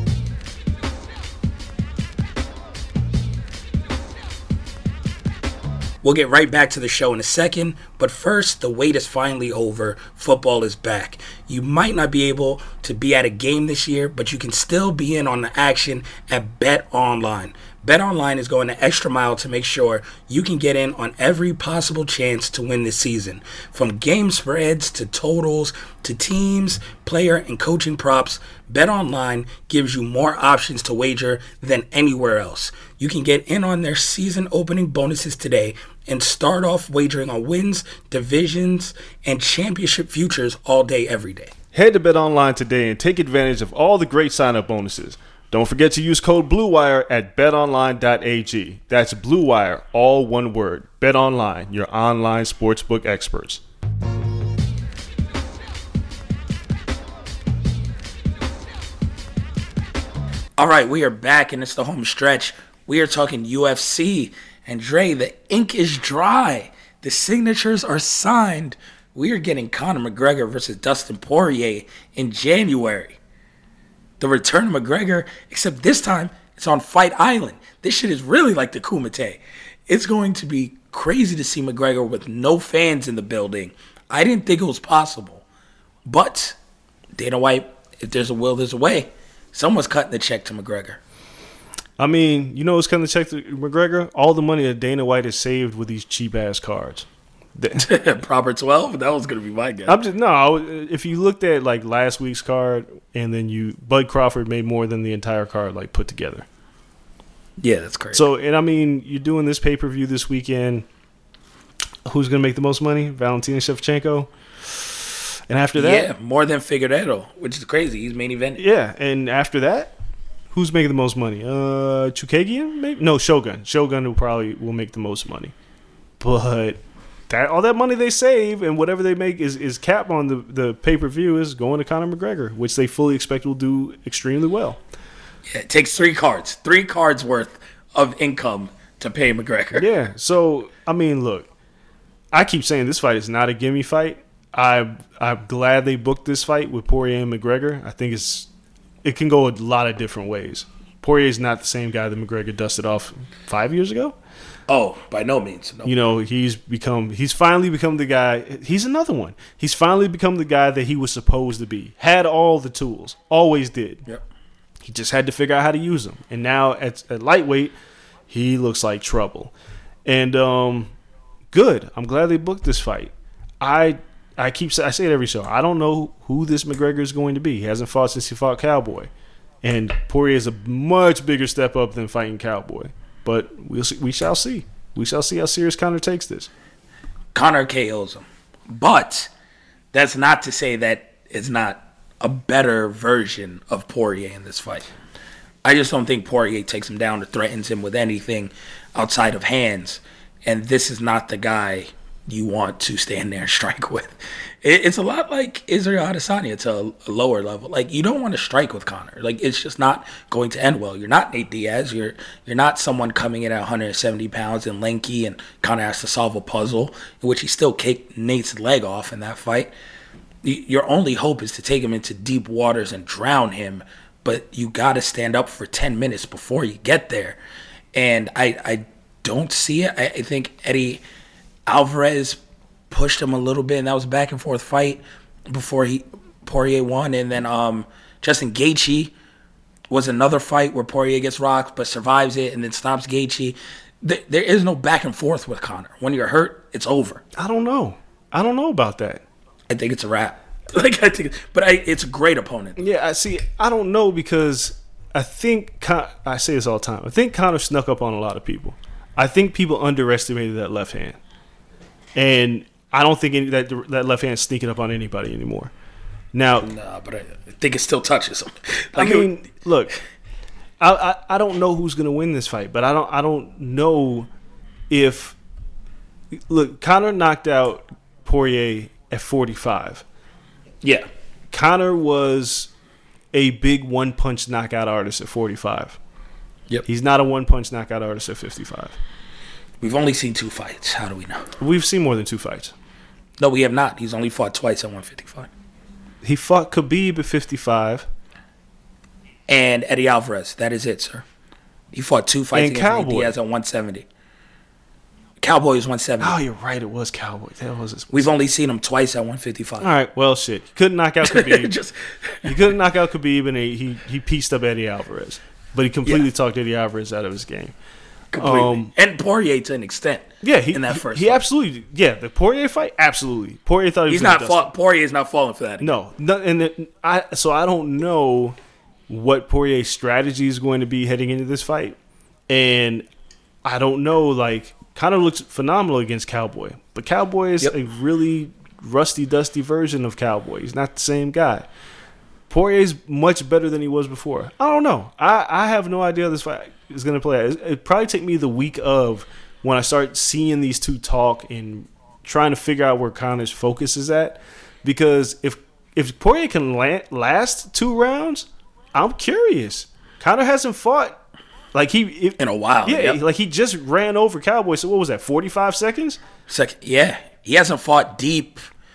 We'll get right back to the show in a second, but first, the wait is finally over. Football is back. You might not be able to be at a game this year, but you can still be in on the action at BetOnline. BetOnline is going the extra mile to make sure you can get in on every possible chance to win this season. From game spreads to totals to teams, player, and coaching props, BetOnline gives you more options to wager than anywhere else. You can get in on their season opening bonuses today and start off wagering on wins, divisions, and championship futures all day, every day. Head to BetOnline today and take advantage of all the great sign-up bonuses. Don't forget to use code BlueWire at bet online dot a g. That's BlueWire, all one word. BetOnline, your online sportsbook experts. All right, we are back, and it's the home stretch. We are talking U F C, and Dre, the ink is dry. The signatures are signed. We are getting Conor McGregor versus Dustin Poirier in January. The return of McGregor, except this time it's on Fight Island. This shit is really like the Kumite. It's going to be crazy to see McGregor with no fans in the building. I didn't think it was possible. But Dana White, if there's a will, there's a way. Someone's cutting the check to McGregor. I mean, you know what's coming to check to McGregor? All the money that Dana White has saved with these cheap-ass cards. Proper twelve? That was going to be my guess. I'm just no. If you looked at like last week's card, and then you Bud Crawford made more than the entire card like put together. Yeah, that's crazy. So, and I mean, you're doing this pay per view this weekend. Who's gonna make the most money? Valentina Shevchenko. And after that, yeah, more than Figueiredo, which is crazy. He's main eventing. yeah. And after that, who's making the most money? Uh, Chukagian, maybe? No, Shogun. Shogun will probably will make the most money. But that all that money they save and whatever they make is, is capped on the, the pay-per-view is going to Conor McGregor, which they fully expect will do extremely well. Yeah, it takes three cards, three cards worth of income to pay McGregor. Yeah. So, I mean, look, I keep saying this fight is not a gimme fight. I, I'm glad they booked this fight with Poirier and McGregor. I think it's it can go a lot of different ways. Poirier's not the same guy that McGregor dusted off five years ago. Oh, by no means. No. You know, he's become he's finally become the guy. He's another one. He's finally become the guy that he was supposed to be. Had all the tools, always did. Yep. He just had to figure out how to use them. And now at, at lightweight, he looks like trouble. And um, good. I'm glad they booked this fight. I I keep I say it every show. I don't know who this McGregor is going to be. He hasn't fought since he fought Cowboy. And Poirier is a much bigger step up than fighting Cowboy. But we'll see, we shall see. We shall see how serious Conor takes this. Conor K Os him. But that's not to say that it's not a better version of Poirier in this fight. I just don't think Poirier takes him down or threatens him with anything outside of hands. And this is not the guy you want to stand there and strike with. It, it's a lot like Israel Adesanya to a, a lower level. Like, you don't want to strike with Conor. Like, it's just not going to end well. You're not Nate Diaz. You're you're not someone coming in at one hundred seventy pounds and lanky and Conor has to solve a puzzle, in which he still kicked Nate's leg off in that fight. Your only hope is to take him into deep waters and drown him, but you got to stand up for ten minutes before you get there. And I, I don't see it. I, I think Eddie Alvarez pushed him a little bit, and that was a back and forth fight before he Poirier won. And then um, Justin Gaethje was another fight where Poirier gets rocked but survives it and then stops Gaethje. There, there is no back and forth with Conor. When you're hurt, it's over. I don't know. I don't know about that. I think it's a wrap. Like I think, but I, it's a great opponent. Yeah, I see. I don't know because I think Con- I say this all the time. I think Conor snuck up on a lot of people. I think people underestimated that left hand, and I don't think any, that that left hand is sneaking up on anybody anymore. Now, nah, but I, I think it still touches him. Like I mean, it, look, I, I I don't know who's gonna win this fight, but I don't I don't know if look Conor knocked out Poirier at forty-five. Yeah. Conor was a big one-punch knockout artist at forty-five. Yep. He's not a one-punch knockout artist at fifty-five. We've only seen two fights. How do we know? We've seen more than two fights. No, we have not. He's only fought twice at one fifty-five. He fought Khabib at fifty-five. And Eddie Alvarez. That is it, sir. He fought two fights and against Cowboy. Diaz at one seventy. Cowboy is one seventy. Oh, you're right. It was Cowboy. That was his. We've only seen him twice at one fifty-five. All right. Well, shit. He couldn't knock out Khabib. Just, he couldn't knock out Khabib, and he, he, he pieced up Eddie Alvarez. But he completely Yeah. talked Eddie Alvarez out of his game. completely. Um, and Poirier to an extent. Yeah, he, in that first he, fight. he absolutely. Yeah, the Poirier fight, absolutely. Poirier thought he was He's gonna not dust fall, Poirier's not falling for that. No, no, and it, I so I don't know what Poirier's strategy is going to be heading into this fight, and I don't know. Like, kind of looks phenomenal against Cowboy, but Cowboy is Yep. a really rusty, dusty version of Cowboy. He's not the same guy. Poirier's much better than he was before. I don't know. I, I have no idea how this fight is going to play. It it'd probably take me the week of when I start seeing these two talk and trying to figure out where Conor's focus is at. Because if if Poirier can la- last two rounds, I'm curious. Conor hasn't fought like he if, In a while, Yeah, yep. like he just ran over Cowboy. So what was that? forty-five seconds? Second, yeah, he hasn't fought deep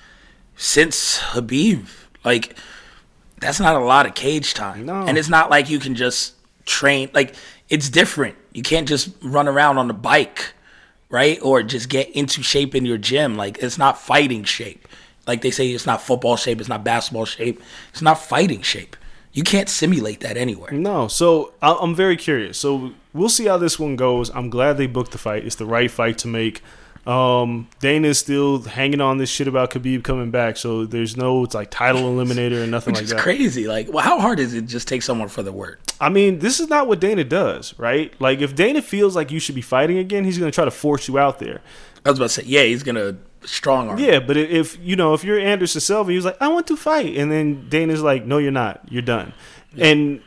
since Habib. Like, that's not a lot of cage time. No. And it's not like you can just train. Like, it's different. You can't just run around on the bike, right? Or just get into shape in your gym. Like, it's not fighting shape. Like they say, it's not football shape. It's not basketball shape. It's not fighting shape. You can't simulate that anywhere. No, so I- I'm very curious. So we'll see how this one goes. I'm glad they booked the fight. It's the right fight to make. Um, Dana's still hanging on this shit about Khabib coming back, so there's no it's like title eliminator or nothing Which like is that. crazy. Like, well, how hard is it to just take someone for the word? I mean, this is not what Dana does, right? Like, if Dana feels like you should be fighting again, he's going to try to force you out there. I was about to say, yeah, he's going to strong arm. Yeah, but if, you know, if you're Anderson Silva, he was like, I want to fight. And then Dana's like, no, you're not. You're done. Yeah. And,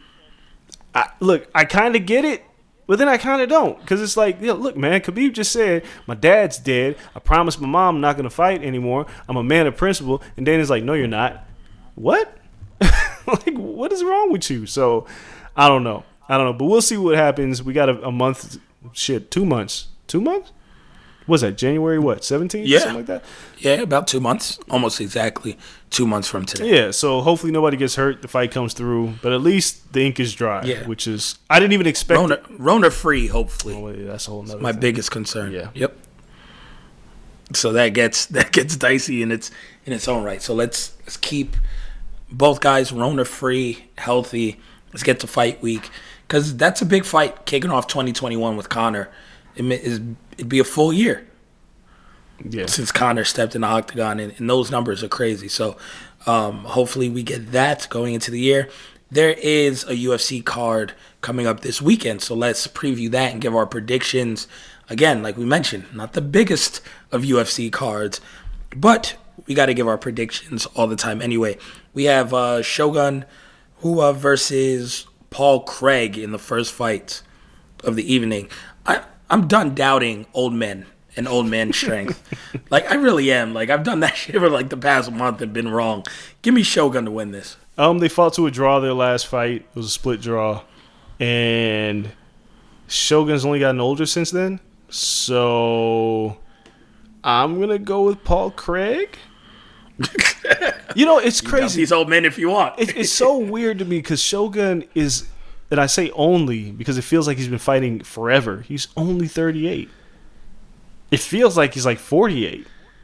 I, look, I kind of get it, but then I kind of don't. Because it's like, yeah, look, man, Khabib just said, my dad's dead. I promised my mom I'm not going to fight anymore. I'm a man of principle. And Dana's like, no, you're not. What? Like, what is wrong with you? So, I don't know. I don't know. But we'll see what happens. We got a, a month, shit, two months. Two months? was that January what seventeenth? Yeah. Something like that. Yeah, about two months, almost exactly two months from today. Yeah, so hopefully nobody gets hurt. The fight comes through, but at least the ink is dry. Yeah. Which is I didn't even expect. Rona, it. Rona free, hopefully. Oh, yeah, that's a whole nother My thing. biggest concern. Yeah. Yep. So that gets that gets dicey in its in its own right. So let's let's keep both guys Rona free, healthy. Let's get to fight week because that's a big fight kicking off twenty twenty-one with Conor. It is it'd be a full year Yeah. since Conor stepped in the octagon, and, and those numbers are crazy. So um, hopefully we get that going into the year. There is a U F C card coming up this weekend, so let's preview that and give our predictions. Again, like we mentioned, not the biggest of U F C cards, but we got to give our predictions all the time anyway. We have uh, Shogun Rua versus Paul Craig in the first fight of the evening. I, I'm done doubting old men and old man strength. Like, I really am. Like, I've done that shit for like the past month and been wrong. Give me Shogun to win this. Um, they fought to a draw their last fight. It was a split draw, and Shogun's only gotten older since then. So I'm gonna go with Paul Craig. You know, it's Doubt crazy. these old men if you want. It, it's so weird to me because Shogun is, and I say only because it feels like he's been fighting forever. He's only thirty-eight. It feels like he's like forty-eight.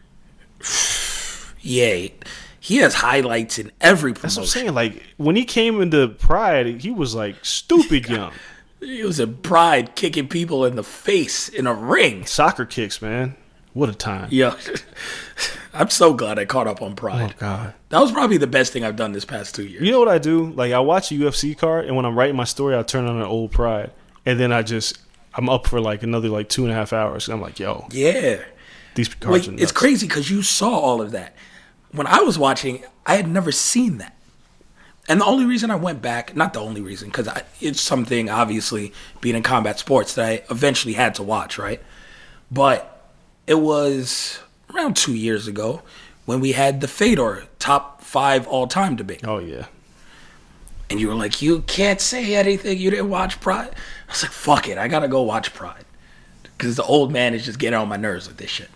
Yeah, he has highlights in every promotion. That's what I'm saying. Like when he came into Pride, he was like stupid young. He was in Pride kicking people in the face in a ring. Soccer kicks, man. What a time. Yeah, I'm so glad I caught up on Pride. Oh God. That was probably the best thing I've done this past two years. You know what I do? Like I watch a U F C card, and when I'm writing my story, I turn on an old Pride, and then I just I'm up for like another like two and a half hours. I'm like, yo, Yeah. these Wait, cards are nuts. it's crazy because you saw all of that. When I was watching, I had never seen that. And the only reason I went back, not the only reason, because it's something, obviously, being in combat sports that I eventually had to watch, right? But it was around two years ago when we had the Fedor top five all-time debate. Oh yeah. And you were like, you can't say anything. You didn't watch Pride. I was like, fuck it. I got to go watch Pride. Because the old man is just getting on my nerves with this shit.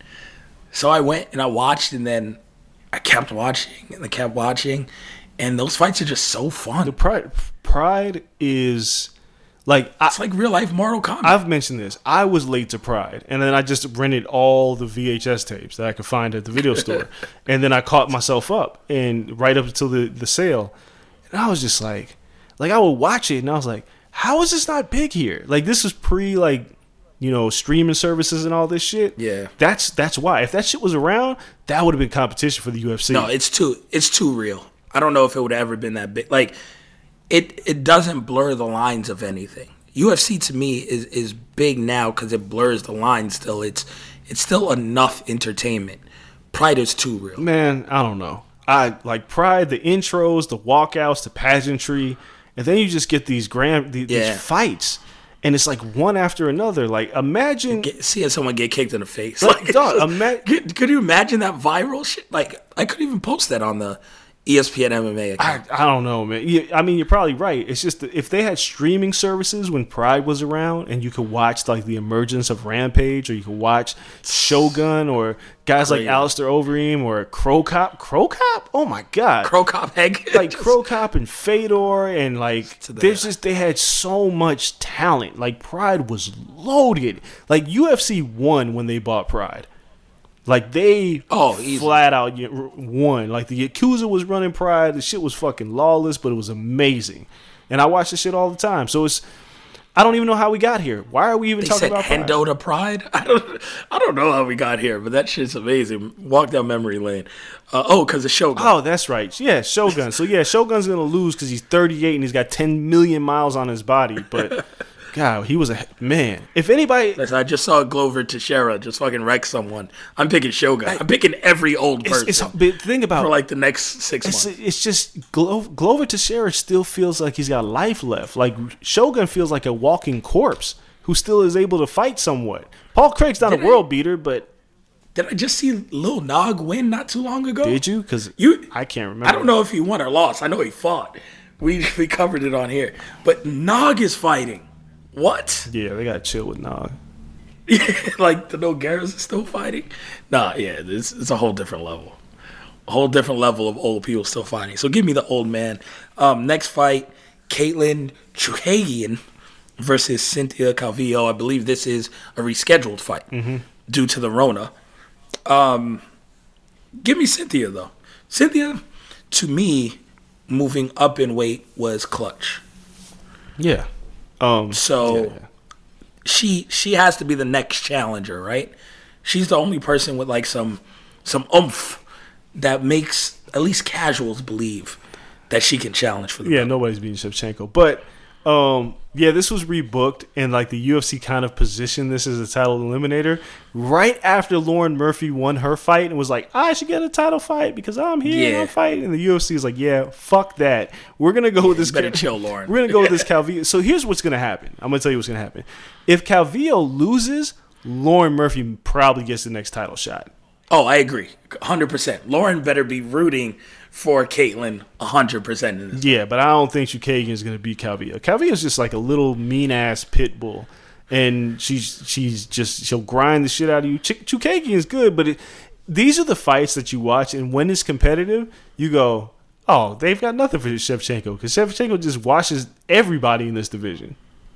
So I went and I watched, and then I kept watching and I kept watching. And those fights are just so fun. The Pride Pride is like I, It's like real life Mortal Kombat. I've mentioned this. I was late to Pride, and then I just rented all the V H S tapes that I could find at the video store, and then I caught myself up, and right up until the, the sale, and I was just like, like I would watch it, and I was like, how is this not big here? Like this is pre like, you know, streaming services and all this shit. Yeah. that's that's why. If that shit was around, that would have been competition for the U F C. No, it's too it's too real. I don't know if it would have ever been that big. Like, it it doesn't blur the lines of anything. U F C to me is is big now because it blurs the lines. Still, it's it's still enough entertainment. Pride is too real. Man, I don't know. I like Pride, the intros, the walkouts, the pageantry, and then you just get these grand these, Yeah. these fights, and it's like one after another. Like imagine, Get, seeing someone get kicked in the face. Like, Like, dog, it's ima- could, could you imagine that viral shit? Like, I couldn't even post that on the E S P N M M A I, account. I don't know, man. You, I mean, you're probably right. It's just that if they had streaming services when Pride was around, and you could watch like the emergence of Rampage, or you could watch Shogun, or guys Crazy. like Alistair Overeem, or Crow Cop. Crow Cop? Oh my God! Crow Cop Egg. like Just- Crow Cop and Fedor, and like To the- there's just they had so much talent. Like Pride was loaded. Like U F C won when they bought Pride. Like they Oh, easy. flat out y- won. Like the Yakuza was running Pride. The shit was fucking lawless, but it was amazing. And I watch this shit all the time. So it's I don't even know how we got here. Why are we even They talking said about Pride? Hendo to Pride. I don't, I don't know how we got here, but that shit's amazing. Walk down memory lane. Uh, oh, because of Shogun. Oh, that's right. Yeah, Shogun. So yeah, Shogun's gonna lose because he's thirty-eight and he's got ten million miles on his body. But God, he was a man. If anybody, Listen, I just saw Glover Teixeira just fucking wreck someone. I'm picking Shogun. I'm picking every old it's, person it's but think about for like the next six It's, months. it's just Glo- Glover Teixeira still feels like he's got life left. Like Shogun feels like a walking corpse who still is able to fight somewhat. Paul Craig's not Did a I- world beater, but Did I just see Lil Nog win not too long ago? did you? Because You, I can't remember. I don't know if he won or lost. I know he fought. We we covered it on here. But Nog is fighting. What? Yeah, they got to chill with Nog. Like the Nogueiras are still fighting. Nah, yeah, this it's a whole different level. A whole different level of old people still fighting. So give me the old man. Um, next fight, Caitlin Chukagian versus Cynthia Calvillo. I believe this is a rescheduled fight mm-hmm. due to the Rona. Um, give me Cynthia, though. Cynthia, to me, moving up in weight was clutch. Yeah. Um, so yeah, yeah. she she has to be the next challenger, right? She's the only person with like some some oomph that makes at least casuals believe that she can challenge for the Yeah, belt. nobody's beating Shevchenko. But, um, yeah, this was rebooked, and, like, the U F C kind of positioned this as a title eliminator right after Lauren Murphy won her fight and was like, I should get a title fight because I'm here and Yeah. I'm fighting. And the U F C is like, yeah, fuck that. We're going to go with this. Better chill, Lauren. We're going to go with this Calvillo. So here's what's going to happen. I'm going to tell you what's going to happen. If Calvillo loses, Lauren Murphy probably gets the next title shot. Oh, I agree. one hundred percent. Lauren better be rooting for Caitlin one hundred percent in this. Yeah, but I don't think Chukagian is going to beat Calvillo. Calvillo is just like a little mean-ass pit bull. And she's she's just, she'll grind the shit out of you. Ch- Chukagian is good, but it, these are the fights that you watch, and when it's competitive, you go, oh, they've got nothing for Shevchenko, because Shevchenko just washes everybody in this division.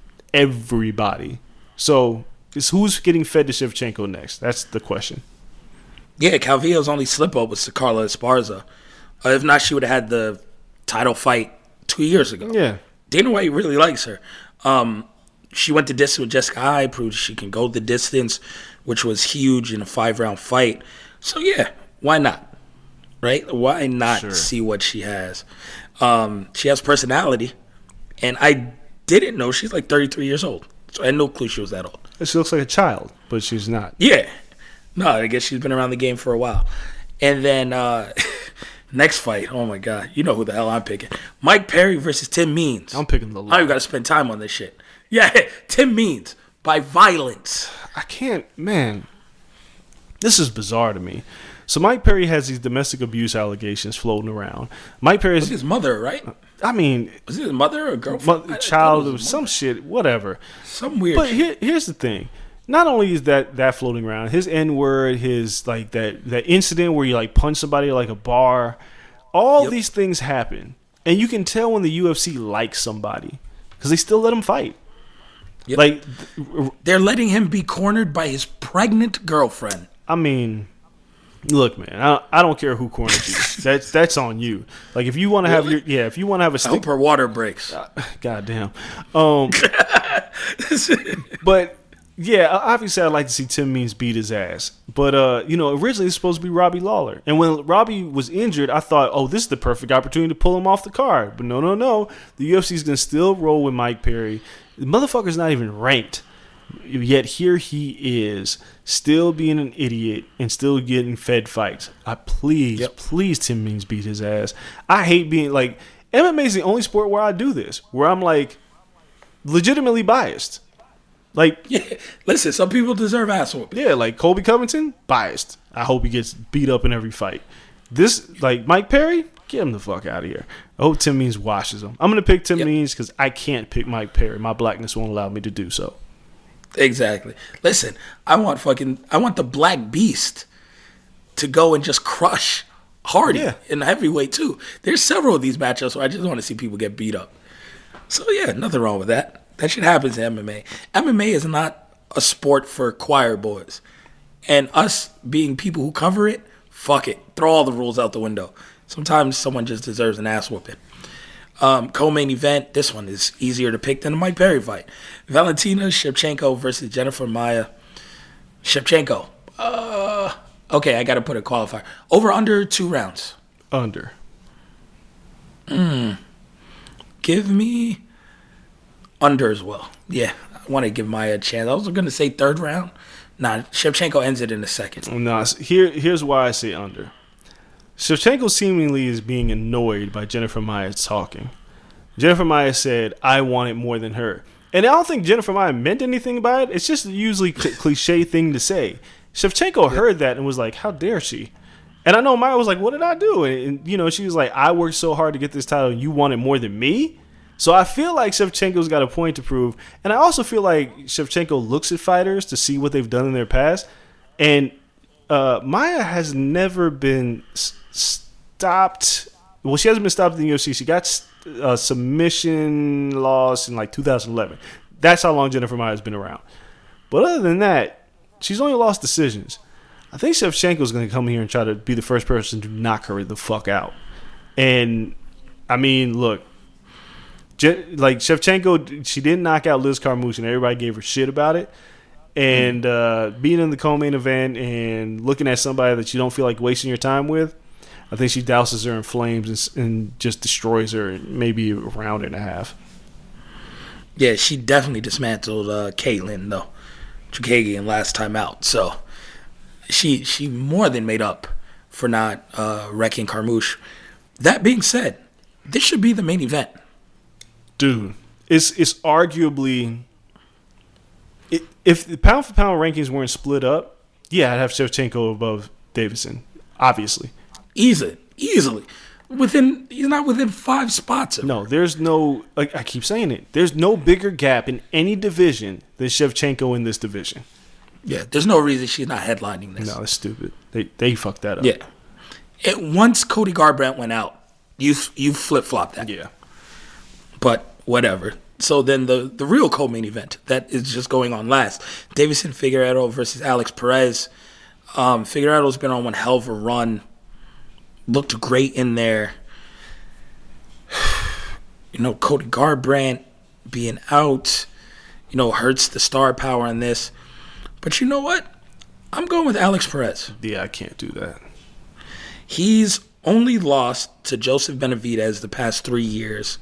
Everybody. So, it's who's getting fed to Shevchenko next? That's the question. Yeah, Calvillo's only slip-up was to Carla Esparza. Uh, if not, she would have had the title fight two years ago. Yeah. Dana White really likes her. Um, she went the distance with Jessica Eye, proved she can go the distance, which was huge in a five-round fight. So, yeah, why not? Right? Why not Sure. see what she has? Um, she has personality, and I didn't know she's like thirty-three years old. So I had no clue she was that old. She looks like a child, but she's not. Yeah. No, I guess she's been around the game for a while. And then uh, next fight, oh my God, you know who the hell I'm picking. Mike Perry versus Tim Means. I'm picking the I law. don't got to spend time on this shit. Yeah, Tim Means by violence. I can't, man. This is bizarre to me. So Mike Perry has these domestic abuse allegations floating around. Mike It was Perry's, his mother, right? I mean, Was it his mother or girlfriend? mo- I- I child thought it of was his some mother. shit, whatever. Some weird But shit. here, here's the thing. Not only is that that floating around, his N word, his like that that incident where you like punch somebody at, like a bar, all Yep. these things happen, and you can tell when the U F C likes somebody because they still let him fight. Yep. Like, They're letting him be cornered by his pregnant girlfriend. I mean, look, man, I, I don't care who cornered you. That's that's on you. Like, if you want to have your Really? yeah, if you want to have a I hope stick, her water breaks. goddamn. Um, but yeah, obviously, I'd like to see Tim Means beat his ass. But uh, you know, originally it's supposed to be Robbie Lawler, and when Robbie was injured, I thought, oh, this is the perfect opportunity to pull him off the card. But no, no, no, the U F C is gonna still roll with Mike Perry. The motherfucker's not even ranked. Yet here he is, still being an idiot and still getting fed fights. I please, Yep. please, Tim Means beat his ass. I hate being like M M A is the only sport where I do this, where I'm like legitimately biased. Like, Yeah, listen, some people deserve ass whooping. yeah, like Colby Covington, biased. I hope he gets beat up in every fight. This, like Mike Perry, get him the fuck out of here. I hope Tim Means washes him. I'm gonna pick Tim Yep. Means because I can't pick Mike Perry. My blackness won't allow me to do so. Exactly. Listen, I want fucking, I want the Black Beast to go and just crush Hardy Yeah. in the heavyweight too. There's several of these matchups where I just want to see people get beat up. So yeah, nothing wrong with that. That shit happens in M M A. M M A is not a sport for choir boys. And us being people who cover it, fuck it. Throw all the rules out the window. Sometimes someone just deserves an ass whooping. Um, co-main event, this one is easier to pick than the Mike Perry fight. Valentina Shevchenko versus Jennifer Maia. Shevchenko. Uh, okay, I got to put a qualifier. Over under two rounds. Under. Give me under as well. Yeah, I want to give Maia a chance. I was going to say third round. Nah, Shevchenko ends it in the second. No, here, here's why I say under. Shevchenko seemingly is being annoyed by Jennifer Maia talking. Jennifer Maia said, I want it more than her. And I don't think Jennifer Maia meant anything by it. It's just a usually cl- cliche thing to say. Shevchenko heard that and was like, how dare she? And I know Maia was like, what did I do? And, and, you know, she was like, I worked so hard to get this title and you want it more than me? So I feel like Shevchenko's got a point to prove. And I also feel like Shevchenko looks at fighters to see what they've done in their past. And uh, Maya has never been s- stopped. Well, she hasn't been stopped in the U F C. She got a submission loss in like two thousand eleven. That's how long Jennifer Maya's been around. But other than that, she's only lost decisions. I think Shevchenko's going to come here and try to be the first person to knock her the fuck out. And, I mean, look. Je- like, Shevchenko, she didn't knock out Liz Carmouche, and everybody gave her shit about it. And uh, being in the co-main event and looking at somebody that you don't feel like wasting your time with, I think she douses her in flames and, and just destroys her in maybe a round and a half. Yeah, she definitely dismantled uh, Caitlin, though. Chukagian last time out. So she she more than made up for not uh, wrecking Carmouche. That being said, this should be the main event. Dude, it's it's arguably... It, if the pound for pound rankings weren't split up, yeah, I'd have Shevchenko above Davison, obviously. Easily. Easily. Within He's not within five spots of No, her. there's no... Like, I keep saying it. There's no bigger gap in any division than Shevchenko in this division. Yeah, there's no reason she's not headlining this. No, that's stupid. They they fucked that up. Yeah. It, once Cody Garbrandt went out, you you flip-flopped that. Yeah. But whatever. So then the, the real co-main event that is just going on last. Davison Figueiredo versus Alex Perez. Um, Figueiredo's been on one hell of a run. Looked great in there. You know, Cody Garbrandt being out, you know, hurts the star power in this. But you know what? I'm going with Alex Perez. Yeah, I can't do that. He's only lost to Joseph Benavidez the past three years.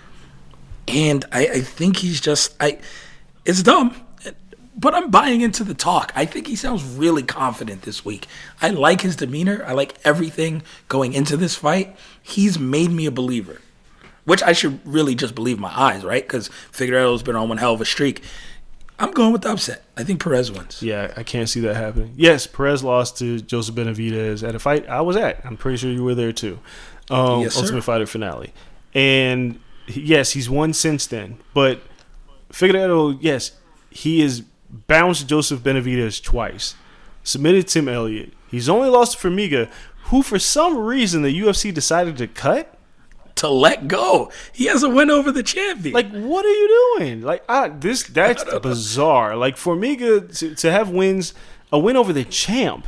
And I, I think he's just... I. It's dumb, but I'm buying into the talk. I think he sounds really confident this week. I like his demeanor. I like everything going into this fight. He's made me a believer, which I should really just believe my eyes, right? Because Figueiredo's been on one hell of a streak. I'm going with the upset. I think Perez wins. Yeah, I can't see that happening. Yes, Perez lost to Joseph Benavidez at a fight I was at. I'm pretty sure you were there too. Um, Yes, sir. Ultimate Fighter finale. And yes, he's won since then. But Figueiredo, yes, he has bounced Joseph Benavidez twice. Submitted Tim Elliott. He's only lost to Formiga, who for some reason the U F C decided to cut. To let go. He has a win over the champion. Like, what are you doing? Like, I, this that's bizarre. Like, Formiga to, to have wins, a win over the champ,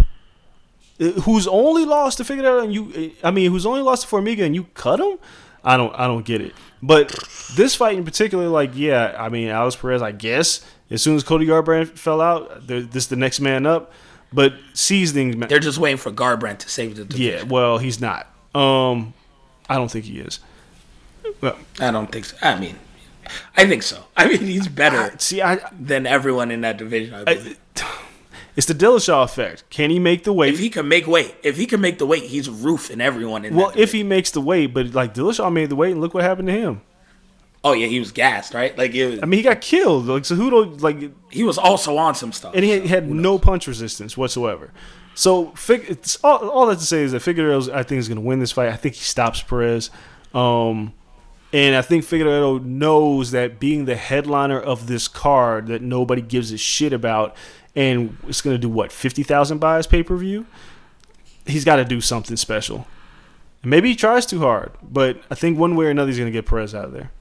uh, who's only lost to Figueiredo, and you, I mean, who's only lost to Formiga, and you cut him. I don't, I don't get it. But this fight in particular, like, yeah, I mean, Alex Perez, I guess, as soon as Cody Garbrandt fell out, this is the next man up. But seasoning, They're just waiting for Garbrandt to save the division. yeah, well, he's not. Um, I don't think he is. Well, I don't think so. I mean, I think so. I mean, he's better I, see, I, than everyone in that division, I believe. I, it's the Dillashaw effect. Can he make the weight? If he can make weight, if he can make the weight, he's roofing everyone in well, that if division. he makes the weight, but like Dillashaw made the weight, and look what happened to him. Oh, yeah, he was gassed, right? Like, it was, I mean, he got killed. Like Cejudo, like, he was also on some stuff. and he had, so had who no knows? punch resistance whatsoever. So, Fig- it's all, all that to say is that Figueiredo, I think, is going to win this fight. I think he stops Perez. Um, and I think Figueiredo knows that being the headliner of this card that nobody gives a shit about, and it's going to do, what, fifty thousand buys pay-per-view? He's got to do something special. And maybe he tries too hard, but I think one way or another he's going to get Perez out of there.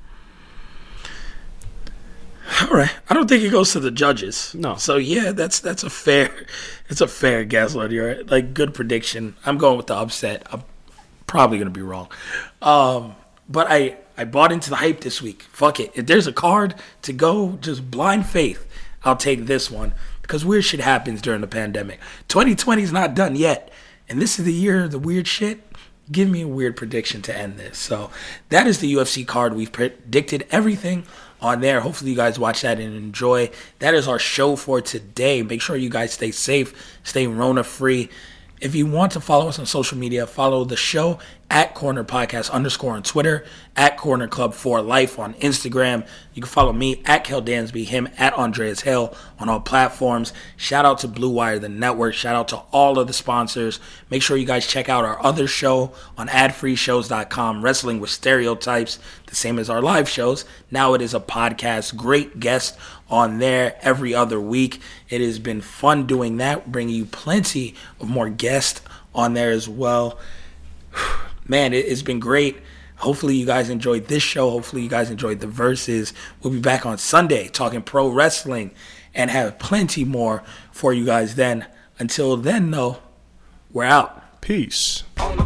All right. I don't think it goes to the judges. No. So, yeah, that's that's a fair it's a fair guess on your, like, good prediction. I'm going with the upset. I'm probably going to be wrong. Um, but I, I bought into the hype this week. Fuck it. If there's a card to go, just blind faith, I'll take this one. Because weird shit happens during the pandemic. twenty twenty is not done yet. And this is the year of the weird shit. Give me a weird prediction to end this. So that is the U F C card. We've predicted everything on there. Hopefully you guys watch that and enjoy. That is our show for today. Make sure you guys stay safe, stay Rona free. If you want to follow us on social media, follow the show at Corner Podcast underscore on Twitter, at Corner Club for Life on Instagram. You can follow me at Kel Dansby, him at Andreas Hale on all platforms. Shout out to Blue Wire, the network. Shout out to all of the sponsors. Make sure you guys check out our other show on ad free shows dot com, Wrestling with Stereotypes, the same as our live shows. Now it is a podcast. Great guest on there every other week. It has been fun doing that, bringing you plenty of more guests on there as well. Man, it, it's been great. Hopefully you guys enjoyed this show. Hopefully you guys enjoyed the verses. We'll be back on Sunday talking pro wrestling and have plenty more for you guys then. Until then, though, we're out. Peace. On